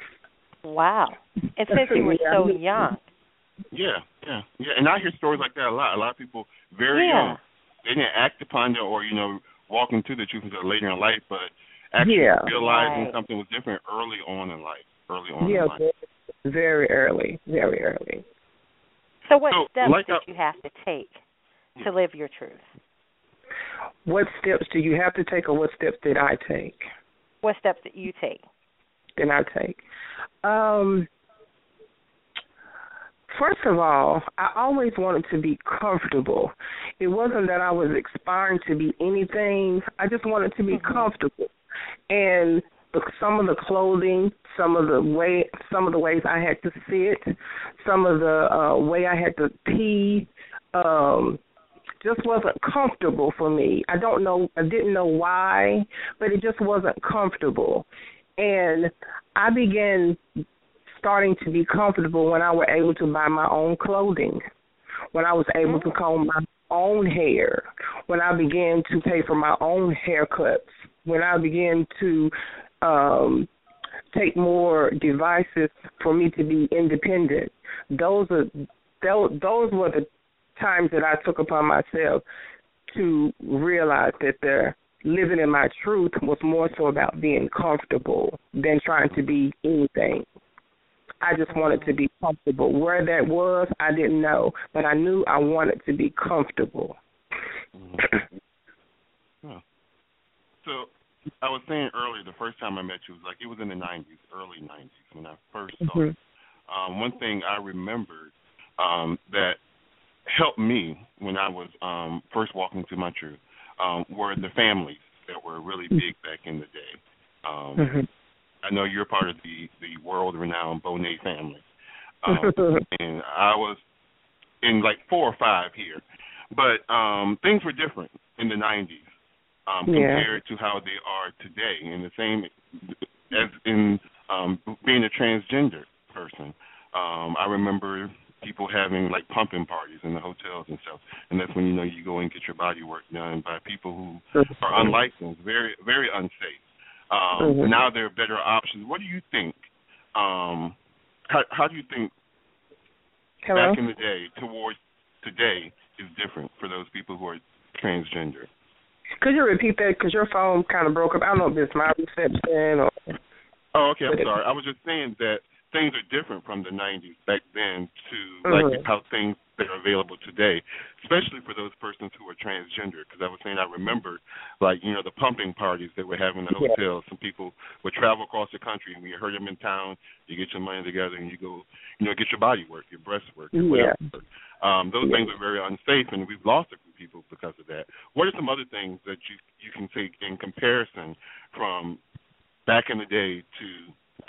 wow. And since you were yeah. so young. Yeah, yeah, yeah. And I hear stories like that a lot. A lot of people very yeah. young, they didn't act upon it or, you know, walk into the truth until later in life, but actually yeah. realizing right. something was different early on in life. Early on yeah, in life. Very early, very early. So what so, steps like did I, you have to take to live your truth? What steps do you have to take, or what steps did I take? What steps did you take? Did I take? Um, first of all, I always wanted to be comfortable. It wasn't that I was aspiring to be anything. I just wanted to be mm-hmm. comfortable. And the, some of the clothing, some of the way, some of the ways I had to sit, some of the uh, way I had to pee, um, just wasn't comfortable for me. I don't know, I didn't know why, but it just wasn't comfortable. And I began starting to be comfortable when I was able to buy my own clothing, when I was able to comb my own hair, when I began to pay for my own haircuts, when I began to um, take more devices for me to be independent. Those are those, those were the times that I took upon myself to realize that the living in my truth was more so about being comfortable than trying to be anything. I just wanted to be comfortable. Where that was, I didn't know, but I knew I wanted to be comfortable. Mm-hmm. Huh. So I was saying earlier, the first time I met you was like it was in the nineties, early nineties when I first saw mm-hmm. you. Um, one thing I remembered um, that helped me when I was um, first walking to my truth um, were the families that were really big back in the day. Um, mm-hmm. I know you're part of the, the world-renowned Bonet family. Um, and I was in like four or five here. But um, things were different in the nineties um, yeah. compared to how they are today. And the same as in um, being a transgender person. Um, I remember people having like pumping parties in the hotels and stuff, and that's when you know you go and get your body work done by people who are unlicensed, very very unsafe. Um, mm-hmm. Now there are better options. What do you think? Um, how, how do you think Hello? back in the day towards today is different for those people who are transgender? Could you repeat that? Because your phone kind of broke up. I don't know if it's my reception or. Oh, okay. I'm sorry. I was just saying that things are different from the nineties back then to mm-hmm. like how things that are available today, especially for those persons who are transgender. Because I was saying I remember, like, you know, the pumping parties that we're having in the hotels. Yeah. Some people would travel across the country, and when you heard them in town, you get your money together and you go, you know, get your body work, your breast work, your yeah. whatever. Um, those yeah. things are very unsafe, and we've lost a few people because of that. What are some other things that you you can take in comparison from back in the day to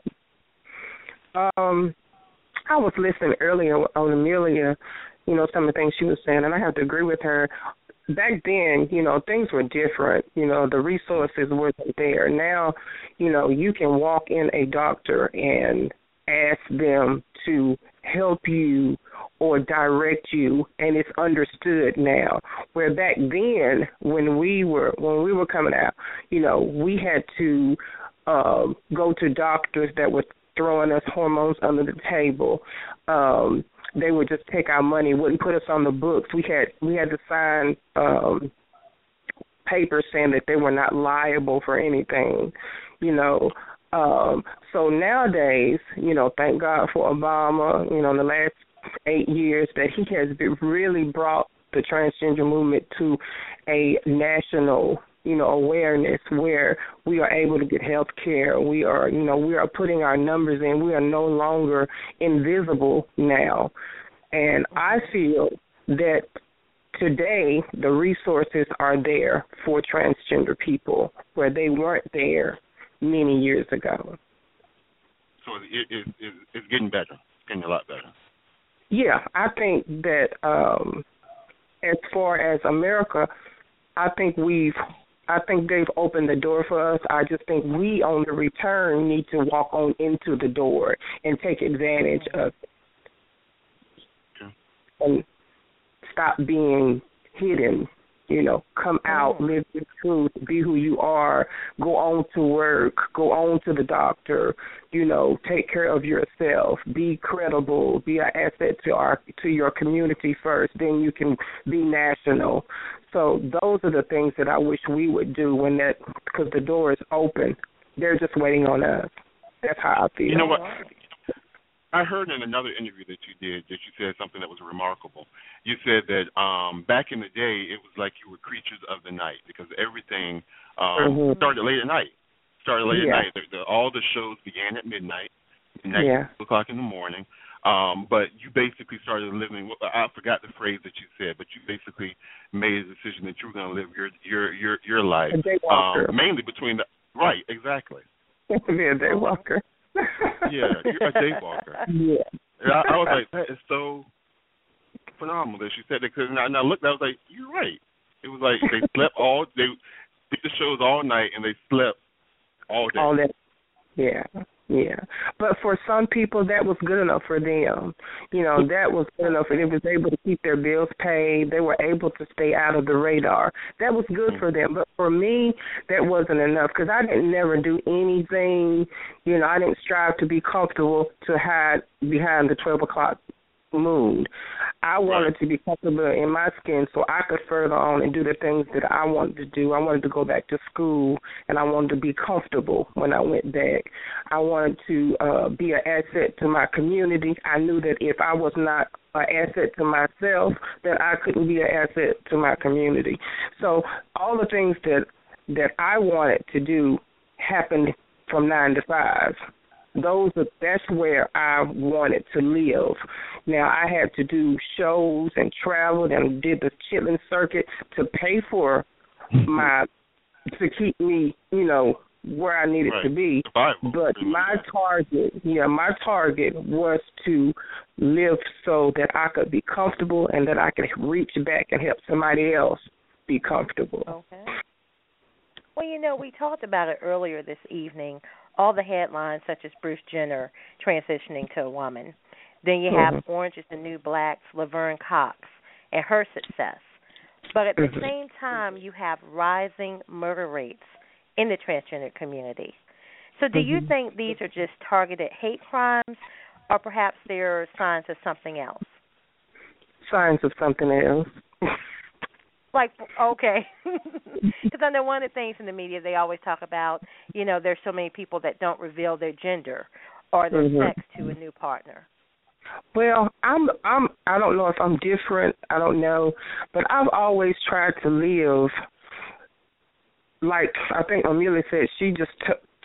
now? Um, I was listening earlier on Amelia, you know, some of the things she was saying, and I have to agree with her. Back then, you know, things were different. You know, the resources weren't there. Now, you know, you can walk in a doctor and ask them to help you or direct you, and it's understood now. Where back then, when we were when we were coming out, you know, we had to um, go to doctors that were throwing us hormones under the table. Um, they would just take our money, wouldn't put us on the books. We had we had to sign um, papers saying that they were not liable for anything, you know. Um, so nowadays, you know, thank God for Obama, you know, in the last eight years that he has really brought the transgender movement to a national, you know, awareness where we are able to get health care. We are, you know, we are putting our numbers in. We are no longer invisible now. And I feel that today the resources are there for transgender people where they weren't there many years ago. So it, it, it, it's getting better. It's getting a lot better. Yeah, I think that um, as far as America, I think we've, I think they've opened the door for us. I just think we, on the return, need to walk on into the door and take advantage of it, okay. and stop being hidden. You know, come out, live your truth, be who you are, go on to work, go on to the doctor, you know, take care of yourself, be credible, be an asset to our to your community first, then you can be national. So those are the things that I wish we would do when that, because the door is open. They're just waiting on us. That's how I feel. You know what? I heard in another interview that you did that you said something that was remarkable. You said that um, back in the day, it was like you were creatures of the night because everything um, mm-hmm. started late at night. Started late yeah. at night. The, the, all the shows began at midnight, midnight, yeah. two o'clock in the morning. Um, but you basically started living. I forgot the phrase that you said, but you basically made a decision that you were going to live your your your your life a daywalker. Um, mainly between the right, exactly. Be a daywalker. Yeah, you're a daywalker. Yeah. I, I was like, that is so phenomenal that she said that. Because now, now look, I was like, you're right. It was like they slept all, they did the shows all night and they slept all day. All that. Yeah, yeah. But for some people, that was good enough for them. You know, that was good enough. And they was able to keep their bills paid. They were able to stay out of the radar. That was good for them. But for me, that wasn't enough because I didn't never do anything. You know, I didn't strive to be comfortable to hide behind the twelve o'clock moon. I wanted to be comfortable in my skin so I could further on and do the things that I wanted to do. I wanted to go back to school, and I wanted to be comfortable when I went back. I wanted to uh, be an asset to my community. I knew that if I was not an asset to myself, that I couldn't be an asset to my community. So all the things that that I wanted to do happened from nine to five. Those are, that's where I wanted to live. Now, I had to do shows and traveled and did the chitlin circuit to pay for my, to keep me, you know, where I needed right. to be. Survival. But my target, yeah, my target was to live so that I could be comfortable and that I could reach back and help somebody else be comfortable. Okay. Well, you know, we talked about it earlier this evening, all the headlines such as Bruce Jenner transitioning to a woman. Then you have mm-hmm. Orange is the New Black's Laverne Cox and her success. But at the mm-hmm. same time, you have rising murder rates in the transgender community. So do mm-hmm. you think these are just targeted hate crimes or perhaps they're signs of something else? Signs of something else. Like, okay, because I know one of the things in the media they always talk about, you know, there's so many people that don't reveal their gender or their mm-hmm. sex to a new partner. Well, I'm, I'm, I don't know if I'm different. I don't know, but I've always tried to live like I think Amelia said. She just t-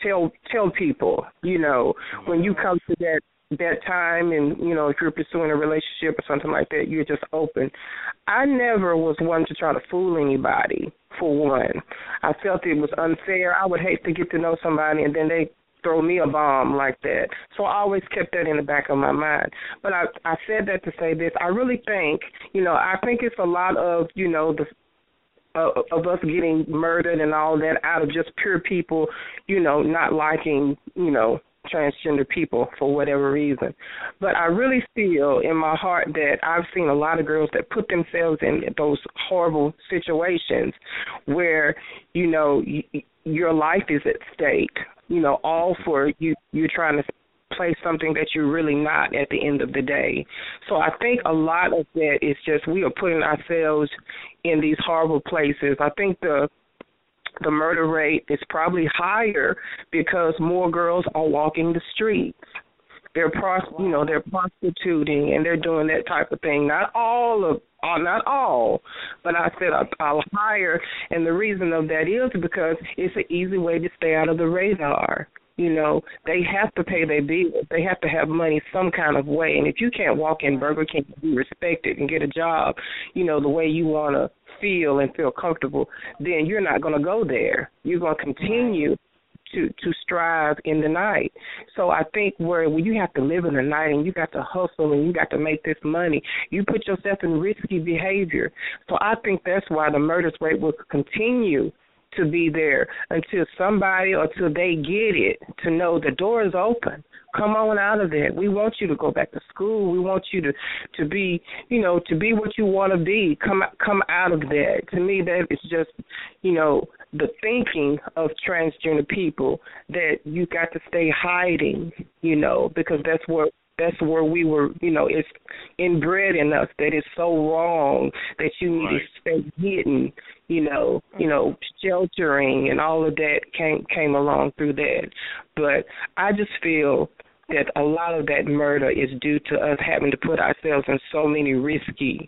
tell tell people, you know, when you come to that that time and, you know, if you're pursuing a relationship or something like that, you're just open. I never was one to try to fool anybody, for one. I felt it was unfair. I would hate to get to know somebody and then they throw me a bomb like that. So I always kept that in the back of my mind. But I, I said that to say this. I really think, you know, I think it's a lot of, you know, the uh, of us getting murdered and all that out of just pure people, you know, not liking, you know, transgender people for whatever reason. But I really feel in my heart that I've seen a lot of girls that put themselves in those horrible situations where, you know, y- your life is at stake, you know, all for you, you're trying to play something that you're really not at the end of the day. So I think a lot of that is just we are putting ourselves in these horrible places. I think the the murder rate is probably higher because more girls are walking the streets. They're pros- you know, they're prostituting and they're doing that type of thing. Not all of, uh, not all, but I said a, a higher, and the reason of that is because it's an easy way to stay out of the radar. You know, they have to pay their bills. They have to have money some kind of way. And if you can't walk in Burger King and be respected and get a job, you know, the way you want to feel and feel comfortable, then you're not going to go there. You're going to continue to, to strive in the night. So I think where when you have to live in the night and you got to hustle and you got to make this money, you put yourself in risky behavior. So I think that's why the murder rate will continue to be there until somebody or till they get it to know the door is open. Come on out of there. We want you to go back to school. We want you to, to be, you know, to be what you want to be. Come come out of that. To me, that is just, you know, the thinking of transgender people that you got to stay hiding, you know, because that's where that's where we were, you know, it's inbred in us that it's so wrong that you need right. to stay hidden, you know, you know, sheltering and all of that came came along through that. But I just feel that a lot of that murder is due to us having to put ourselves in so many risky,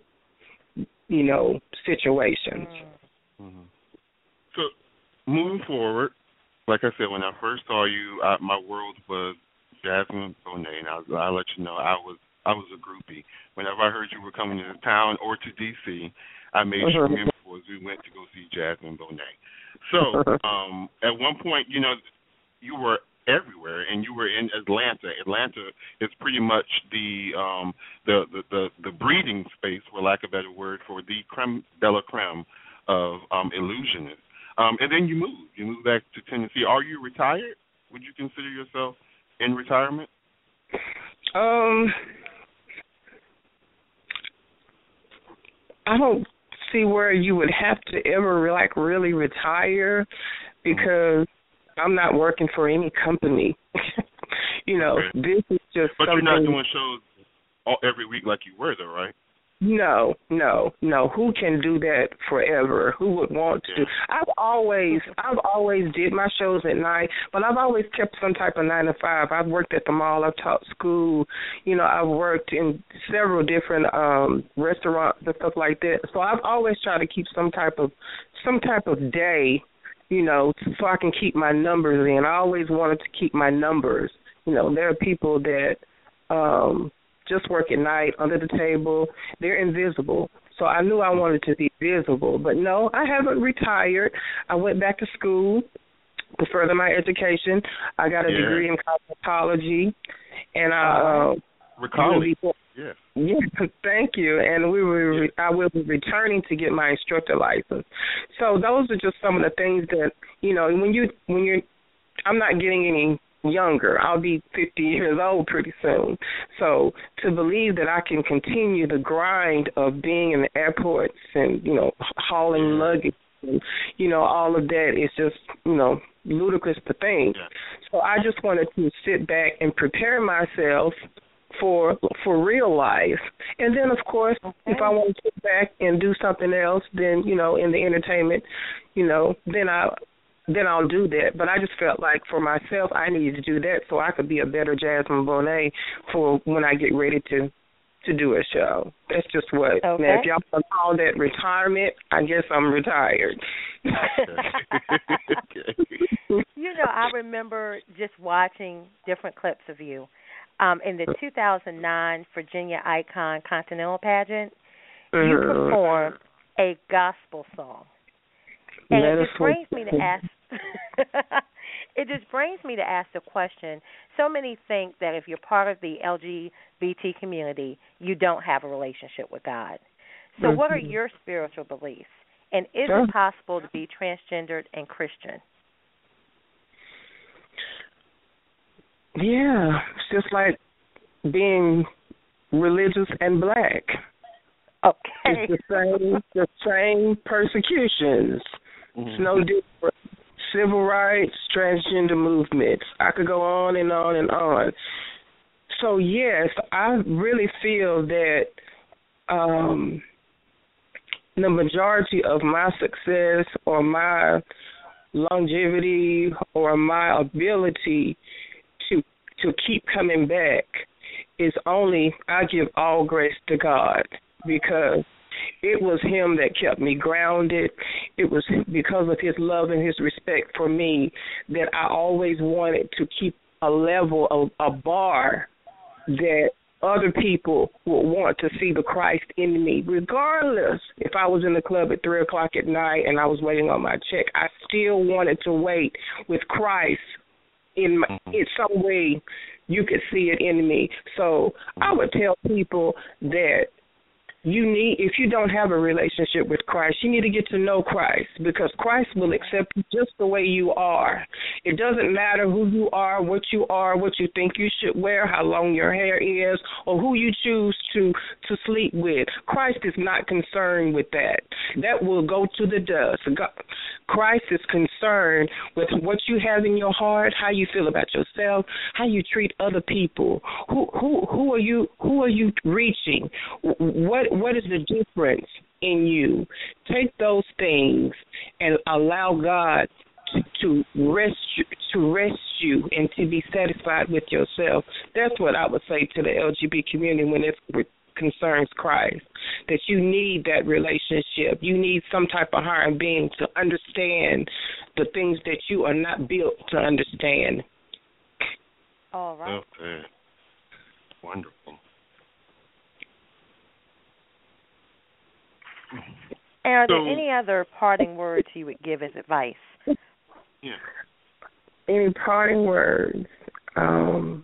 you know, situations. Mm-hmm. So moving forward, like I said, when I first saw you, I, my world was Jasmine Bonet, and I'll, I'll let you know I was I was a groupie. Whenever I heard you were coming to town or to D C, I made uh-huh. sure members we went to go see Jasmine Bonet. So um, at one point, you know, you were everywhere, and you were in Atlanta. Atlanta is pretty much the um, the, the, the the breeding space, for lack of a better word, for the creme de la creme of um, illusionists. Um, and then you moved. You moved back to Tennessee. Are you retired? Would you consider yourself in retirement? Um, I don't see where you would have to ever like really retire because I'm not working for any company. you know, okay. This is just. But something... you're not doing shows all, every week like you were, though, right? No, no, no. Who can do that forever? Who would want to? Yeah. I've always, I've always did my shows at night, but I've always kept some type of nine to five. I've worked at the mall. I've taught school. You know, I've worked in several different um, restaurants and stuff like that. So I've always tried to keep some type of, some type of day, you know, so I can keep my numbers in. I always wanted to keep my numbers. You know, there are people that. Um, just work at night, under the table. They're invisible. So I knew I wanted to be visible. But, no, I haven't retired. I went back to school to further my education. I got a yeah. degree in cosmetology. And I... Uh, Recalling. Yeah. Yeah, thank you. And we were, yeah. I will be returning to get my instructor license. So those are just some of the things that, you know, when you, when you're, I'm not getting any younger. I'll be fifty years old pretty soon. So to believe that I can continue the grind of being in the airports and, you know, hauling luggage and, you know, all of that is just, you know, ludicrous to think. Yeah. So I just wanted to sit back and prepare myself for for real life. And then, of course, okay. if I want to sit back and do something else, then, you know, in the entertainment, you know, then I... then I'll do that. But I just felt like for myself, I needed to do that so I could be a better Jasmine Bonet for when I get ready to, to do a show. That's just what. Okay. Now, if y'all call that retirement, I guess I'm retired. You know, I remember just watching different clips of you. Um, in the two thousand nine Virginia Icon Continental Pageant, mm-hmm. you performed a gospel song. And that it just brings me to ask it just brings me to ask the question. So many think that if you're part of the L G B T community, you don't have a relationship with God. So mm-hmm. what are your spiritual beliefs? And is sure. it possible to be transgendered and Christian? Yeah, it's just like being religious and black. Okay. It's the same, the same persecutions. Mm-hmm. It's no different. Civil rights, transgender movements. I could go on and on and on. So, yes, I really feel that um, the majority of my success or my longevity or my ability to to keep coming back is only, I give all grace to God, because it was him that kept me grounded. It was because of his love and his respect for me that I always wanted to keep a level, a, a bar that other people would want to see the Christ in me. Regardless, if I was in the club at three o'clock at night and I was waiting on my check, I still wanted to wait with Christ in, my, in some way you could see it in me. So I would tell people that you need, if you don't have a relationship with Christ, you need to get to know Christ, because Christ will accept you just the way you are. It doesn't matter who you are, what you are, what you think you should wear, how long your hair is, or who you choose to, to sleep with. Christ is not concerned with that. That will go to the dust. God, Christ is concerned with what you have in your heart, how you feel about yourself, how you treat other people. Who who who are you who are you reaching? What What is the difference in you? Take those things and allow God to, to rest you, to rest you and to be satisfied with yourself. That's what I would say to the L G B T community when it concerns Christ, that you need that relationship. You need some type of higher being to understand the things that you are not built to understand. All right. Okay. Wonderful. And are there so, any other parting words you would give as advice? Yeah. Any parting words? Um,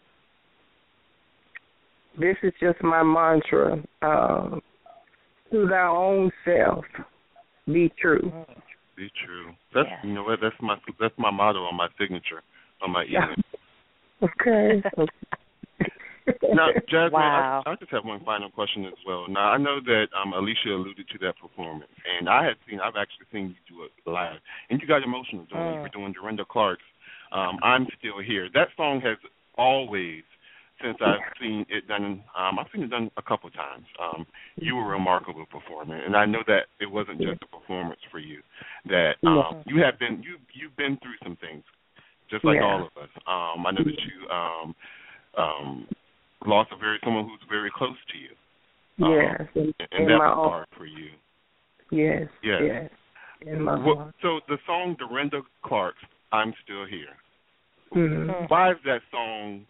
this is just my mantra. Uh, to thy own self, be true. Be true. That's yeah. you know what? That's my that's my motto on my signature on my email. Okay. Now, Jasmine, wow. I, I just have one final question as well. Now, I know that um, Alicia alluded to that performance, and I had seen, I've actually seen you do it live, and you got emotional doing it. You were doing Dorinda Clark's um, I'm Still Here. That song has always, since I've seen it done, um, I've seen it done a couple times. Um, you were a remarkable performer, and I know that it wasn't just a performance for you. That um, you have been, you you've been through some things, just like yeah. all of us. Um, I know that you. Um, um, lost a very someone who's very close to you. Yes, um, in, and in that's my hard for you. Yes, yes, yes. In my well, heart. so the song Dorinda Clark's "I'm Still Here." Mm-hmm. Why is that song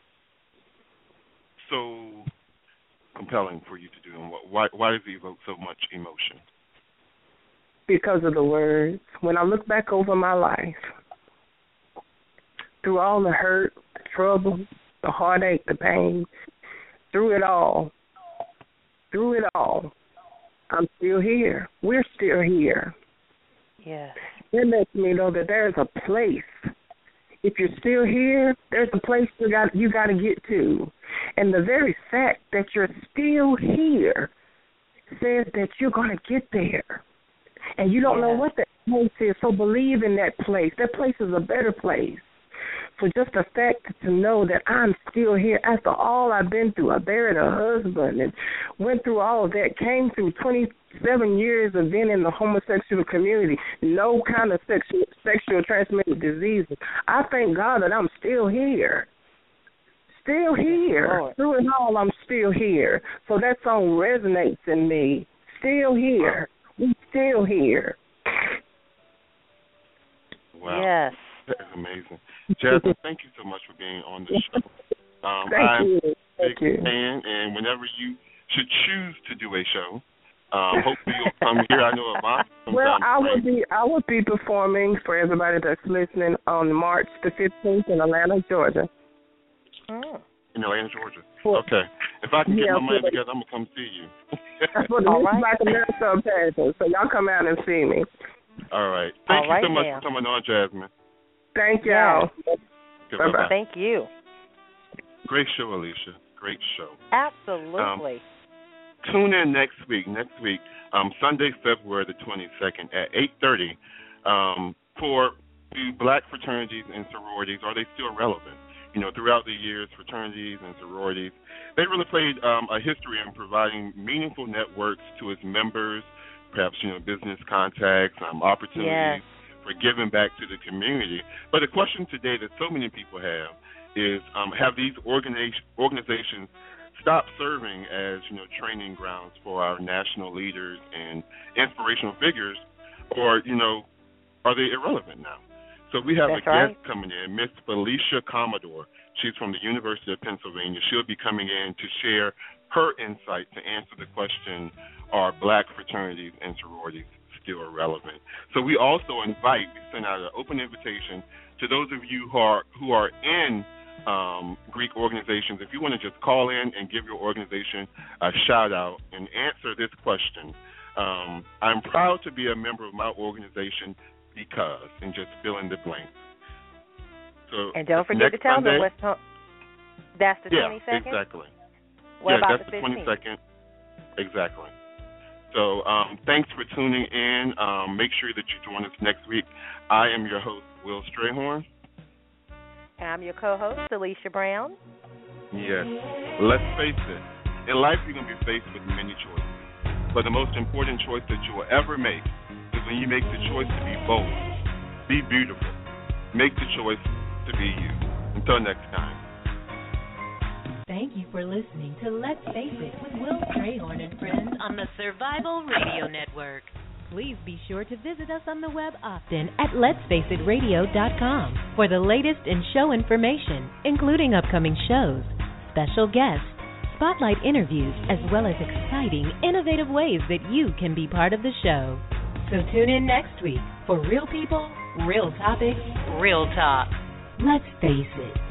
so compelling for you to do, and why why does it evoke so much emotion? Because of the words. When I look back over my life, through all the hurt, the trouble, the heartache, the pain, through it all, through it all, I'm still here. We're still here. Yes. It lets me know that there's a place. If you're still here, there's a place you got you got to get to. And the very fact that you're still here says that you're going to get there. And you don't yeah. know what that place is, so believe in that place. That place is a better place. For just the fact to know that I'm still here after all I've been through. I buried a husband and went through all of that, came through twenty-seven years of being in the homosexual community, no kind of sexual, sexual transmitted diseases. I thank God that I'm still here. Still here. Lord. Through it all, I'm still here. So that song resonates in me. Still here. We still here. Wow. Yes. That is amazing. Jasmine, thank you so much for being on the show. Um, thank I'm you. a Thank big you. fan, and whenever you should choose to do a show, um, hopefully you'll come here. I know Avant. Well, I will be I will be performing for everybody that's listening on March the fifteenth in Atlanta, Georgia. Oh. In Atlanta, Georgia. Okay. If I can get Yeah, my money for the- together, I'm gonna come see you. That's for the All Miss right. Black America pageant. So y'all come out and see me. All right. Thank All you right, so much now. for coming on, Jasmine. Thank y'all. Goodbye. Bye-bye. Thank you. Great show, Alicia. Great show. Absolutely. Um, tune in next week. Next week, um, Sunday, February the twenty-second at eight thirty um, for the black fraternities and sororities. Are they still relevant? You know, throughout the years, fraternities and sororities, they really played um, a history in providing meaningful networks to its members, perhaps, you know, business contacts, um, opportunities Yes. for giving back to the community. But the question today that so many people have is, um, have these organi- organizations stopped serving as, you know, training grounds for our national leaders and inspirational figures, or, you know, are they irrelevant now? So we have That's a guest right. coming in, Miss Felicia Commodore. She's from the University of Pennsylvania. She'll be coming in to share her insight to answer the question, are black fraternities and sororities still relevant? So we also invite, we send out an open invitation to those of you who are who are in um, Greek organizations. If you want to just call in and give your organization a shout out and answer this question, um, I'm proud to be a member of my organization because, and just fill in the blank. So And don't forget next to tell Sunday, them what's ho- that's the yeah, twenty-second? exactly. What yeah, about that's the the fifteenth? twenty-second. Exactly. So um, thanks for tuning in. Um, make sure that you join us next week. I am your host, Will Strayhorn. And I'm your co-host, Alicia Brown. Yes. Let's face it. In life, you're going to be faced with many choices. But the most important choice that you will ever make is when you make the choice to be bold, be beautiful, make the choice to be you. Until next time. Thank you for listening to Let's Face It with Will Strayhorn and friends on the Survival Radio Network. Please be sure to visit us on the web often at lets face it radio dot com for the latest in show information, including upcoming shows, special guests, spotlight interviews, as well as exciting, innovative ways that you can be part of the show. So tune in next week for real people, real topics, real talk. Let's face it.